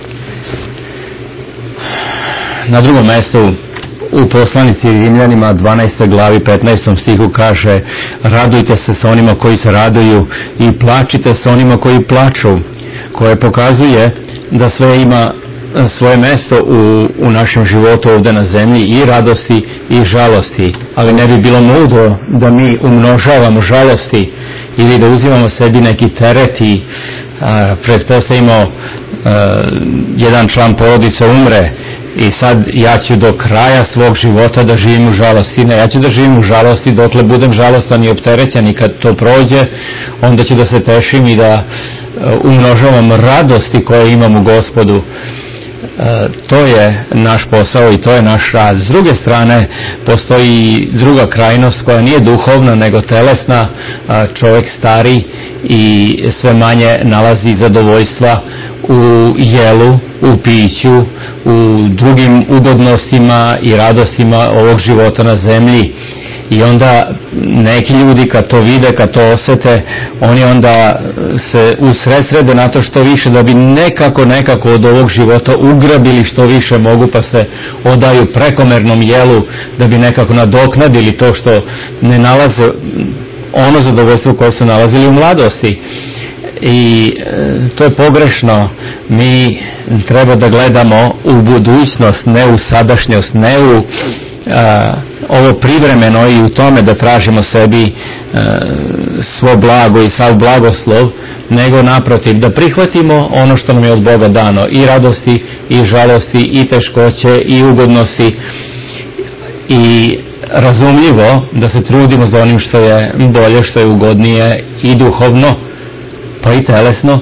Na drugom mjestu u poslanici Rimljanima 12. glavi 15. stihu kaže: radujte se sa onima koji se raduju i plačite sa onima koji plaču, koje pokazuje da sve ima svoje mjesto u našem životu ovdje na zemlji, i radosti i žalosti, ali ne bi bilo mudro da mi umnožavamo žalosti ili da uzimamo sebi neki teret i pretpostavimo jedan član porodice umre i sad ja ću do kraja svog života da živim u žalosti. Ne, ja ću da živim u žalosti dokle budem žalostan i opterećen, i kad to prođe onda ću da se tešim i da umnožavam radosti koje imam u Gospodu. To je naš posao i to je naš rad. S druge strane postoji druga krajnost koja nije duhovna nego telesna. Čovjek stari i sve manje nalazi zadovoljstva u jelu, u piću, u drugim ugodnostima i radostima ovog života na zemlji. I onda neki ljudi kad to vide, kad to osjete, oni onda se usredsrede na to što više, da bi nekako od ovog života ugrabili što više mogu, pa se odaju prekomernom jelu da bi nekako nadoknadili to što ne nalaze ono zadovoljstvo koje su nalazili u mladosti. I to je pogrešno. Mi treba da gledamo u budućnost, ne u sadašnjost, ne u ovo privremeno i u tome da tražimo sebi svo blago i sav blagoslov, nego naprotiv da prihvatimo ono što nam je od Boga dano, i radosti i žalosti i teškoće i ugodnosti, i razumljivo da se trudimo za onim što je bolje, što je ugodnije i duhovno pa i telesno,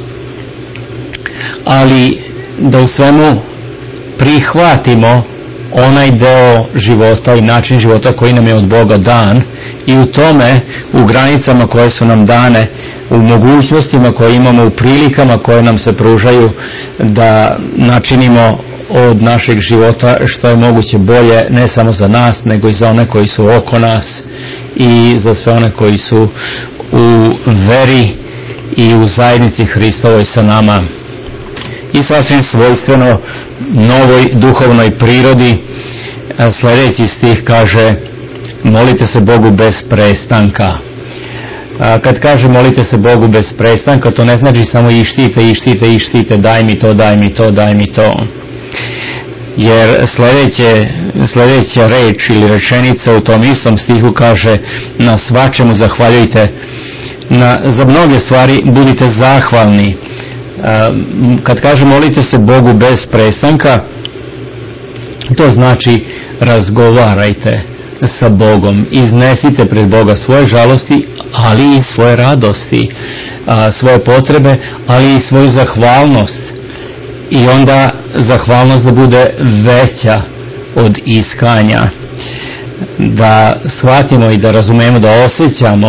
ali da u svemu prihvatimo onaj deo života i način života koji nam je od Boga dan, i u tome, u granicama koje su nam dane, u mogućnostima koje imamo, u prilikama koje nam se pružaju, da načinimo od našeg života što je moguće bolje, ne samo za nas nego i za one koji su oko nas i za sve one koji su u veri i u zajednici Hristovoj sa nama. I sasvim svojstveno novoj duhovnoj prirodi, sljedeći stih kaže: molite se Bogu bez prestanka. Kad kaže molite se Bogu bez prestanka, to ne znači samo ištite, daj mi to. Jer sljedeća reč ili rečenica u tom istom stihu kaže: na svačemu zahvaljujte, za mnoge stvari budite zahvalni. Kad kaže molite se Bogu bez prestanka, to znači razgovarajte sa Bogom, iznesite pred Boga svoje žalosti, ali i svoje radosti, svoje potrebe, ali i svoju zahvalnost, i onda zahvalnost da bude veća od iskanja, da shvatimo i da razumemo, da osjećamo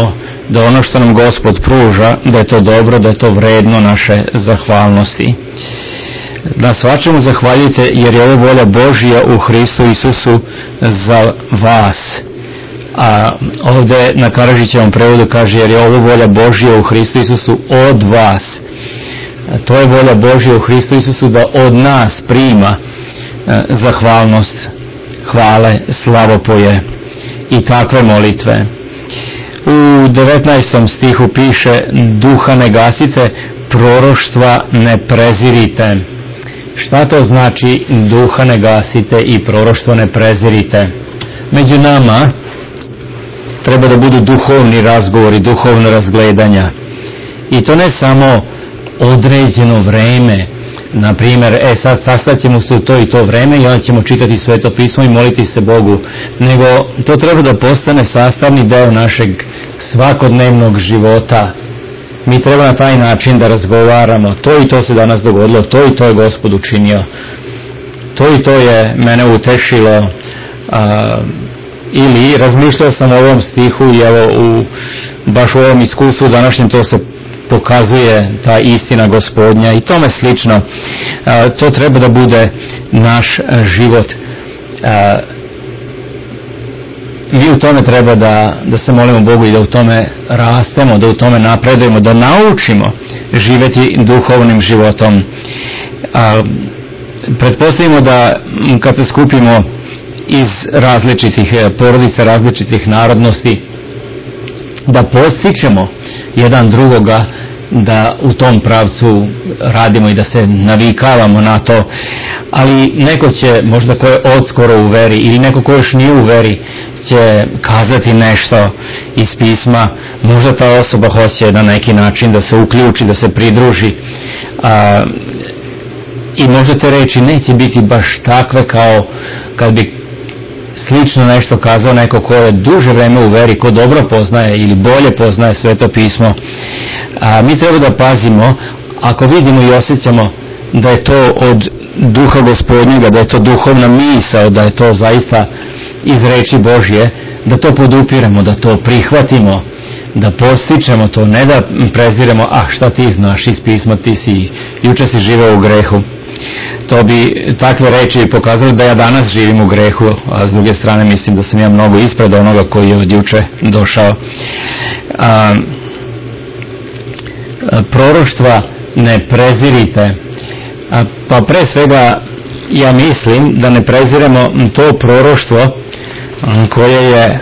da ono što nam Gospod pruža, da je to dobro, da je to vredno naše zahvalnosti. Na svačemu zahvaljujte, jer je ovo volja Božja u Hristu Isusu za vas. A ovdje na Karadžićevom prevodu kaže, jer je ovo volja Božja u Hristu Isusu od vas. To je volja Božja u Hristu Isusu, da od nas prima zahvalnost, hvale, slavopoje i takve molitve. U 19. stihu piše, duha ne gasite, proroštva ne prezirite. Šta to znači duha ne gasite i proroštvo ne prezirite? Među nama treba da budu duhovni razgovori, duhovno razgledanja. I to ne samo određeno vreme, na primjer, sad sastaćemo se u to i to vreme i onda ćemo čitati Sveto pismo i moliti se Bogu, nego to treba da postane sastavni deo našeg svakodnevnog života. Mi treba na taj način da razgovaramo, to i to se danas dogodilo, to i to je Gospod učinio, to i to je mene utešilo, ili razmišljao sam o ovom stihu i evo baš u ovom iskustvu današnjem to se pokazuje, ta istina Gospodnja i tome slično. To treba da bude naš život. Mi u tome treba da se molimo Bogu i da u tome rastemo, da u tome napredujemo, da naučimo živjeti duhovnim životom. Pretpostavimo da kad se skupimo iz različitih porodica, različitih narodnosti, da postičemo jedan drugoga, da u tom pravcu radimo i da se navikavamo na to. Ali neko će, možda ko je odskoro u veri ili neko ko još nije u veri, će kazati nešto iz pisma. Možda ta osoba hoće na neki način da se uključi, da se pridruži, i možda te reči neće biti baš takve kao kad bi slično nešto kazao neko ko je duže vreme u veri, ko dobro poznaje ili bolje poznaje Sveto pismo. Mi treba da pazimo, ako vidimo i osjećamo da je to od duha Gospodnjega, da je to duhovna misao, da je to zaista iz reči Božje, da to podupiremo, da to prihvatimo, da postičemo to, ne da preziremo, šta ti znaš iz pisma, ti si, juče si živeo u grehu. To bi takve reči pokazali da ja danas živim u grehu, a s druge strane mislim da sam ja mnogo ispred onoga koji je od juče došao. Proroštva ne prezirite. Pa pre svega ja mislim da ne preziremo to proroštvo koje je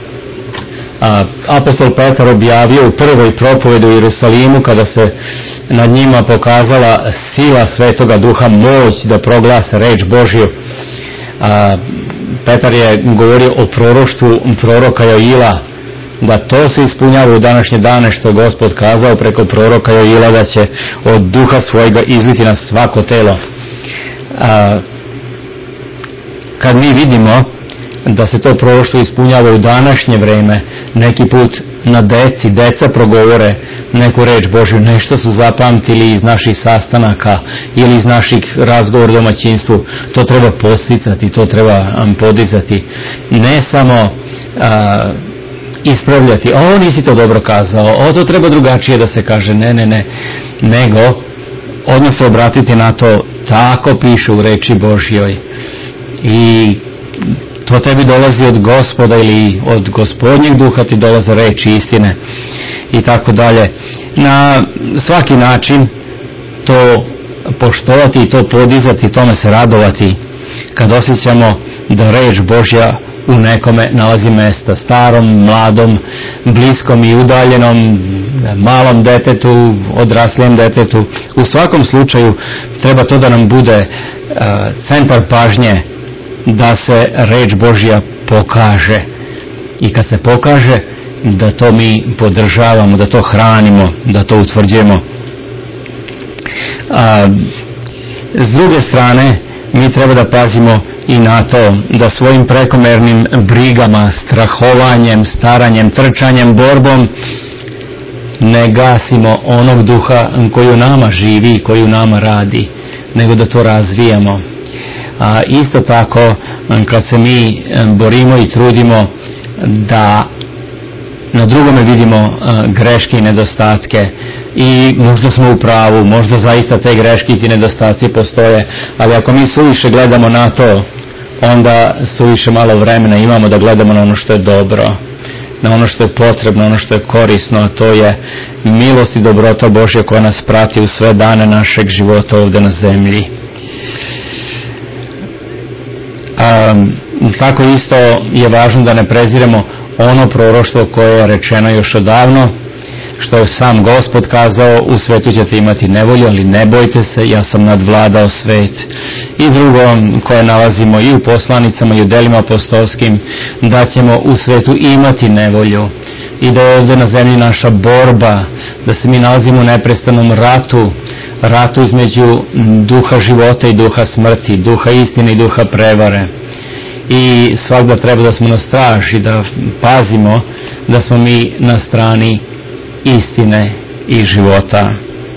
apostol Petar objavio u prvoj propovedi u Jerusalimu, kada se nad njima pokazala sila Svetoga Duha, moć da proglase reč Božju. Petar je govorio o proroštvu proroka Joila, da to se ispunjava u današnje dane što je Gospod kazao preko proroka Joila, da će od duha svojega izliti na svako telo. Kad mi vidimo da se to proroštvo ispunjava u današnje vreme, neki put na deca progovore neku reč Božju, nešto su zapamtili iz naših sastanaka ili iz naših razgovora u domaćinstvu, to treba posticati, to treba podizati, ne samo ispravljati, nisi to dobro kazao, to treba drugačije da se kaže, ne, nego odmah se obratiti na to, tako piše u reči Božjoj i to tebi dolazi od Gospoda ili od Gospodnjeg duha ti dolaze reči istine i tako dalje. Na svaki način to poštovati i to podizati, tome se radovati kad osjećamo da reč Božja u nekome nalazi mesta, starom, mladom, bliskom i udaljenom, malom detetu, odraslijem detetu. U svakom slučaju treba to da nam bude centar pažnje, da se reč Božja pokaže i kad se pokaže da to mi podržavamo, da to hranimo, da to utvrđujemo. S druge strane mi treba da pazimo i na to da svojim prekomernim brigama, strahovanjem, staranjem, trčanjem, borbom ne gasimo onog duha koji u nama živi i koji u nama radi, nego da to razvijamo. Isto tako kad se mi borimo i trudimo da na drugome vidimo greške i nedostatke i možda smo u pravu, možda zaista te greške i ti nedostaci postoje, ali ako mi suviše gledamo na to, onda suviše malo vremena imamo da gledamo na ono što je dobro, na ono što je potrebno, ono što je korisno, a to je milost i dobrota Božja koja nas prati u sve dane našeg života ovdje na zemlji. Tako isto je važno da ne preziremo ono proroštvo koje je rečeno još odavno, što je sam Gospod kazao: u svetu ćete imati nevolju, ali ne bojte se, ja sam nadvladao svet. I drugo koje nalazimo i u poslanicama i u delima apostolskim, da ćemo u svetu imati nevolju i da je ovdje na zemlji naša borba, da se mi nalazimo u neprestanom ratu između duha života i duha smrti, duha istine i duha prevare. I svakda treba da smo na straži, da pazimo da smo mi na strani istine i života.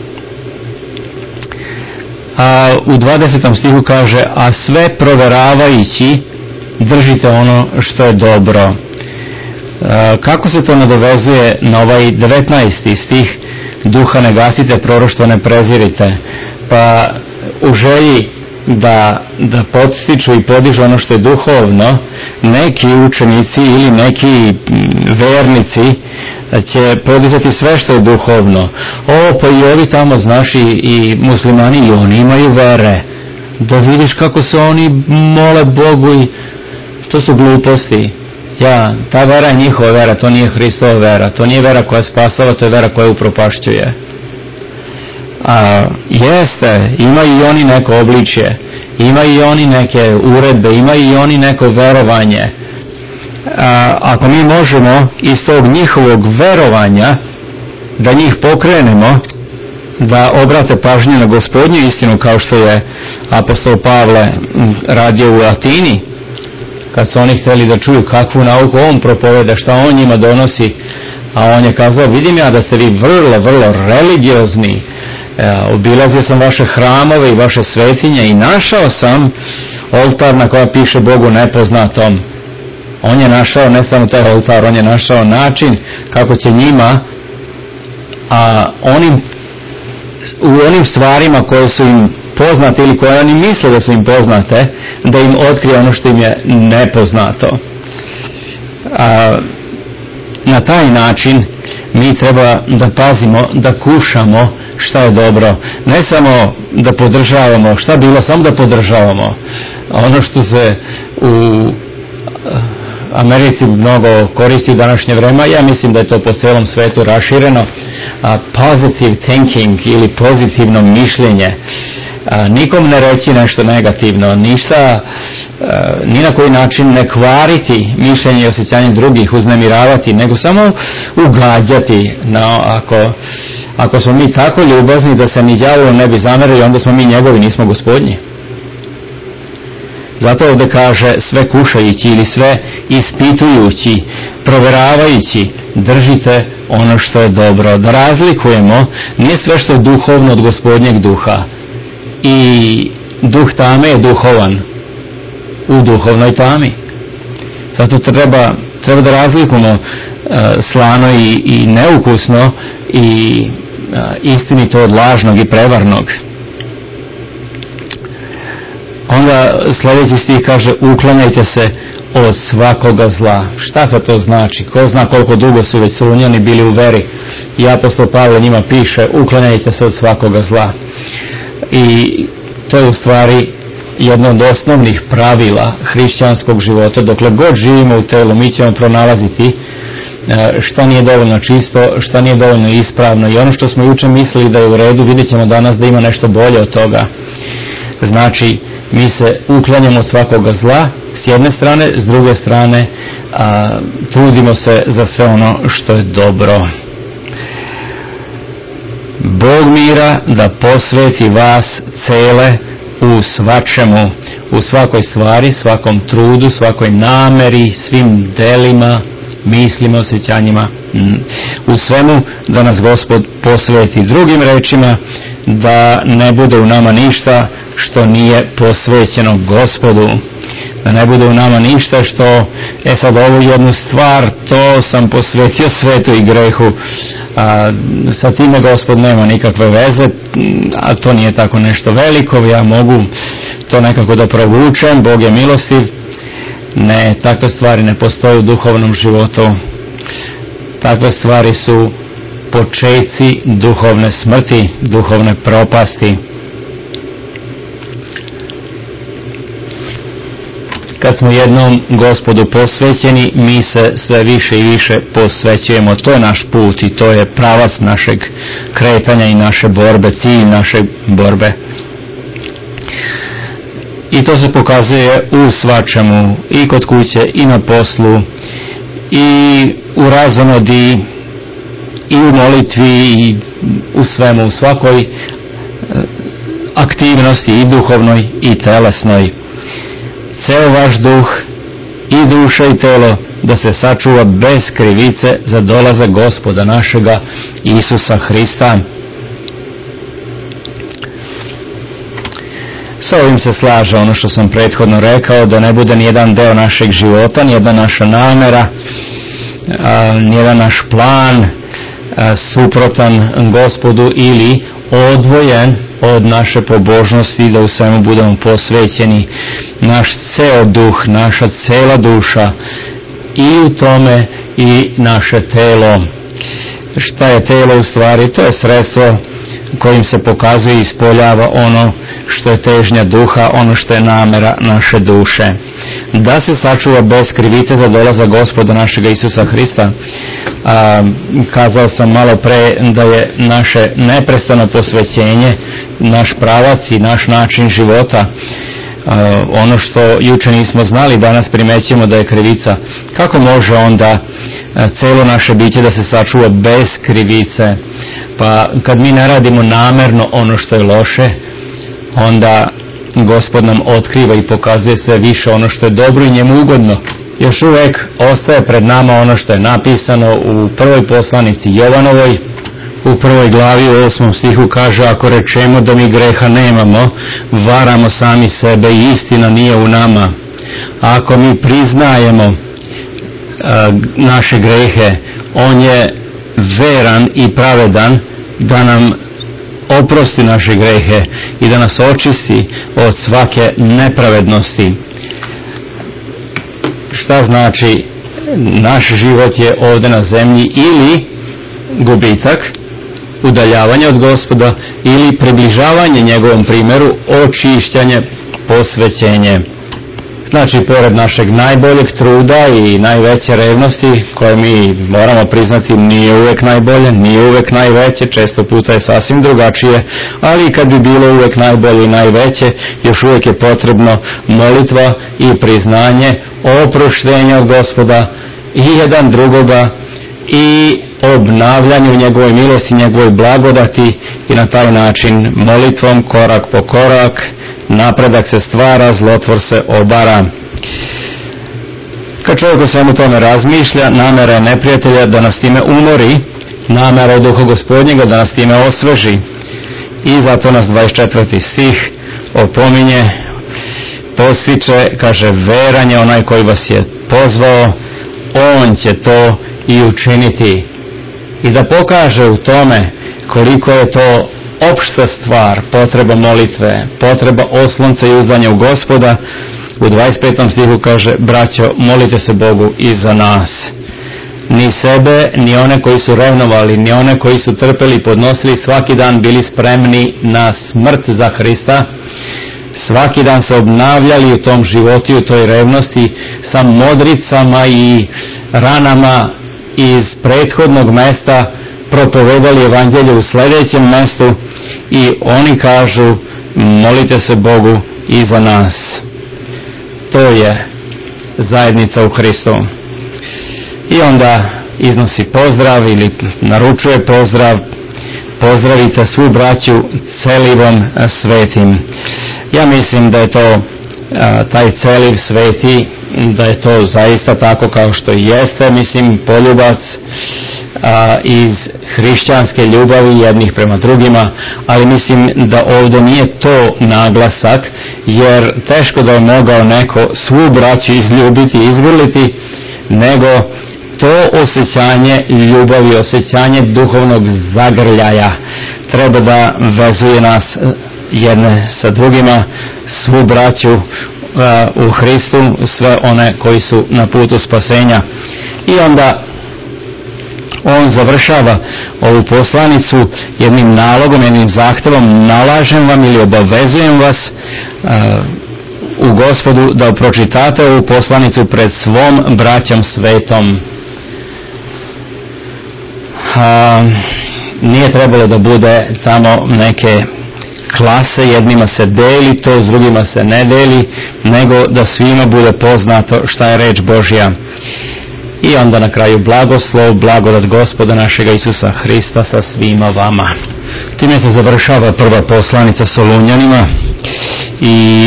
A u 20. stihu kaže: a sve proveravajući držite ono što je dobro. Kako se to nadovezuje na ovaj 19. stih: duha ne gasite, proroštvo ne prezirite? Pa u želji da podstiču i podižu ono što je duhovno, neki učenici ili neki vernici će podizati sve što je duhovno. Pa i ovi tamo, znaš, i muslimani, i oni imaju vere. Da vidiš kako se oni mole Bogu, i to su gluposti. Ta vera je njihova vera, to nije Hristova vera, to nije vera koja spasava, to je vera koja upropašćuje. Jeste, imaju i oni neko obličje, imaju i oni neke uredbe, imaju i oni neko verovanje. Ako mi možemo iz tog njihovog verovanja da njih pokrenemo da obrate pažnju na Gospodnju istinu, kao što je apostol Pavle radio u Atini, kad su oni htjeli da čuju kakvu nauku on propoveda, šta on njima donosi, a on je kazao: vidim ja da ste vi vrlo, vrlo religiozni, obilazio sam vaše hramove i vaše svetinje i našao sam oltar na kojem piše Bogu nepoznatom. On je našao ne samo taj oltar, on je našao način kako će njima u onim stvarima koje su im poznate ili koje oni misle da su im poznate, da im otkrije ono što im je nepoznato. Na taj način mi treba da pazimo, da kušamo šta je dobro, ne samo da podržavamo, šta bilo, samo da podržavamo. Ono što se u Americi mnogo koristi u današnje vreme, ja mislim da je to po celom svetu rašireno, positive thinking ili pozitivno mišljenje. Nikom ne reći nešto negativno, ništa, ni na koji način ne kvariti mišljenje i osjećanje drugih, uznemiravati, nego samo ugađati. Ako smo mi tako ljubazni da se ni đavolu ne bi zamerili, onda smo mi njegovi, nismo Gospodnji. Zato ovdje kaže: sve kušajući ili sve ispitujući, proveravajući, držite ono što je dobro. Da razlikujemo, nije sve što je duhovno od Gospodnjeg duha. I duh tame je duhovan u duhovnoj tami. Zato treba da razlikujemo slano i neukusno i istinito od lažnog i prevarnog. Onda sljedeći stih kaže: uklanjajte se od svakoga zla. Šta se to znači? Ko zna koliko dugo su već Solunjani bili u veri, i apostol Pavle njima piše: uklanjajte se od svakoga zla. I to je u stvari jedno od osnovnih pravila hrišćanskog života. Dokle god živimo u telu, mi ćemo pronalaziti šta nije dovoljno čisto, šta nije dovoljno ispravno, i ono što smo jučer mislili da je u redu, vidjet ćemo danas da ima nešto bolje od toga. Znači, mi se uklanjamo od svakoga zla s jedne strane, s druge strane trudimo se za sve ono što je dobro. Bog mira da posveti vas cele u svačemu, u svakoj stvari, svakom trudu, svakoj nameri, svim delima, mislima, osjećanjima, u svemu da nas Gospod posveti. Drugim rečima, da ne bude u nama ništa što nije posvećeno Gospodu, da ne bude u nama ništa što, sad ovu jednu stvar, to sam posvetio svetu i grehu, sa time Gospod nema nikakve veze, a to nije tako nešto veliko, ja mogu to nekako da provučem, Bog je milostiv. Ne, takve stvari ne postoje u duhovnom životu. Takve stvari su počeci duhovne smrti, duhovne propasti. Kad smo jednom Gospodu posvećeni, mi se sve više i više posvećujemo. To je naš put i to je pravac našeg kretanja i naše borbe, cilj naše borbe. I to se pokazuje u svačemu, i kod kuće, i na poslu, i u razonodi, i u molitvi, i u svemu, u svakoj aktivnosti, i duhovnoj, i telesnoj. Ceo vaš duh, i duša, i telo, da se sačuva bez krivice za dolazak Gospoda našega Isusa Hrista. Sa ovim se slaže ono što sam prethodno rekao, da ne bude nijedan deo našeg života, nijedna naša namera, nijedan naš plan suprotan Gospodu ili odvojen od naše pobožnosti, da u svemu budemo posvećeni, naš ceo duh, naša cela duša, i u tome i naše telo. Šta je telo u stvari? To je sredstvo kojim se pokazuje i ispoljava ono što je težnja duha, ono što je namera naše duše. Da se sačuva bez krivice za dolazak Gospoda našega Isusa Hrista. Kazao sam malo pre da je naše neprestano posvećenje naš pravac i naš način života. Ono što juče nismo znali, danas primećujemo da je krivica. Kako može onda celo naše biće da se sačuva bez krivice? Pa kad mi ne radimo namerno ono što je loše, onda Gospod nam otkriva i pokazuje sve više ono što je dobro i njemu ugodno. Još uvek ostaje pred nama ono što je napisano u prvoj poslanici Jovanovoj, u 1. glavi u 8. stihu kaže: ako rečemo da mi greha nemamo, varamo sami sebe i istina nije u nama. A ako mi priznajemo naše grehe, on je veran i pravedan da nam oprosti naše grehe i da nas očisti od svake nepravednosti. Šta znači naš život je ovdje na zemlji ili gubitak, udaljavanje od Gospoda, ili približavanje njegovom primjeru, očišćanje, posvećenje. Znači, pored našeg najboljeg truda i najveće revnosti, koje mi moramo priznati nije uvek najbolje, nije uvek najveće, često puta je sasvim drugačije, ali kad bi bilo uvek najbolje i najveće, još uvek je potrebno molitva i priznanje, oproštenje od Gospoda i jedan drugoga i obnavljanje u njegovoj milosti, njegovoj blagodati, i na taj način molitvom, korak po korak, napredak se stvara, zlotvor se obara. Kad čovjek o svemu tome razmišlja, namera je neprijatelja da nas time umori, namera je Duha Gospodnjega da nas time osveži. I zato nas 24. stih opominje, postiče, kaže, veran je onaj koji vas je pozvao, on će to i učiniti. I da pokaže u tome koliko je to opšta stvar, potreba molitve, potreba oslonca i uzdanja u Gospoda. U 25. stihu kaže: braćo, molite se Bogu i za nas. Ni sebe, ni one koji su revnovali, ni one koji su trpeli i podnosili svaki dan, bili spremni na smrt za Hrista, svaki dan se obnavljali u tom životu i u toj revnosti sa modricama i ranama iz prethodnog mesta, propovedali evanđelje u sljedećem mestu, i oni kažu: molite se Bogu i za nas. To je zajednica u Hristu. I onda iznosi pozdrav ili naručuje pozdrav: pozdravite svu braću celivom svetim. Ja mislim da je to taj celiv sveti da je to zaista tako kao što i jeste, mislim, poljubac iz hrišćanske ljubavi jednih prema drugima, ali mislim da ovdje nije to naglasak, jer teško da je mogao neko svu braću izljubiti i izgrliti, nego to osjećanje ljubavi, osjećanje duhovnog zagrljaja treba da vezuje nas jedne sa drugima, svu braću u Hristu, sve one koji su na putu spasenja. I onda on završava ovu poslanicu jednim nalogom, jednim zahtevom: nalažem vam ili obavezujem vas u Gospodu da pročitate ovu poslanicu pred svom braćom svetom. Nije trebalo da bude tamo neke klase, jednima se deli to, s drugima se ne deli, nego da svima bude poznato šta je reč Božja. I onda na kraju blagoslov, blagodat Gospoda našega Isusa Hrista sa svima vama. Time se završava prva poslanica Solunjanima i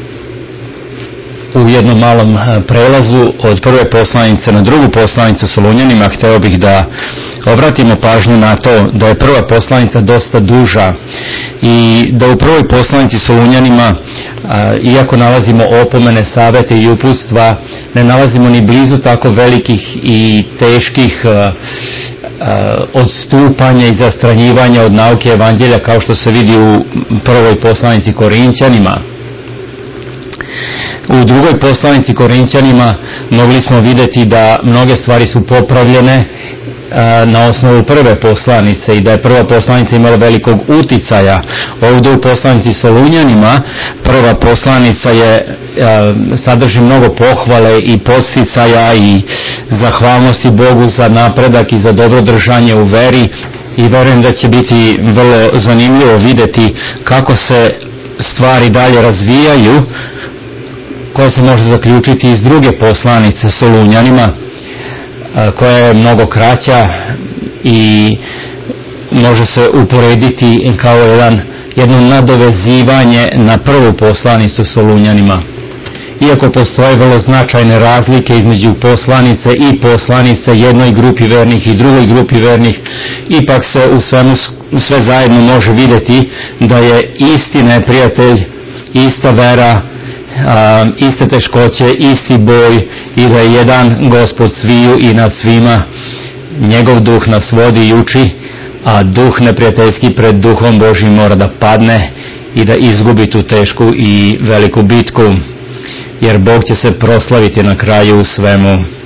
u jednom malom prelazu od prve poslanice na drugu poslanicu Solunjanima hteo bih da obratimo pažnju na to da je prva poslanica dosta duža i da u prvoj poslanici Solunjanima, iako nalazimo opomene, savete i uputstva, ne nalazimo ni blizu tako velikih i teških odstupanja i zastranjivanja od nauke evanđelja kao što se vidi u prvoj poslanici Korinćanima. U drugoj poslanici Korinćanima mogli smo vidjeti da mnoge stvari su popravljene na osnovu prve poslanice i da je prva poslanica imala velikog uticaja. Ovdje u poslanici Solunjanima prva poslanica sadrži mnogo pohvale i podsticaja i zahvalnosti Bogu za napredak i za dobro držanje u veri, i verujem da će biti vrlo zanimljivo vidjeti kako se stvari dalje razvijaju, koja se može zaključiti iz druge poslanice Solunjanima, koja je mnogo kraća i može se uporediti kao jedno nadovezivanje na prvu poslanicu Solunjanima. Iako postoje vrlo značajne razlike između poslanice i poslanice jednoj grupi vernih i drugoj grupi vernih, ipak se u svemu sve zajedno može vidjeti da je isti neprijatelj, ista vera, iste teškoće, isti boj i da je jedan Gospod sviju i nad svima. Njegov duh nas vodi i uči, a duh neprijateljski pred duhom Božjim mora da padne i da izgubi tu tešku i veliku bitku, jer Bog će se proslaviti na kraju u svemu.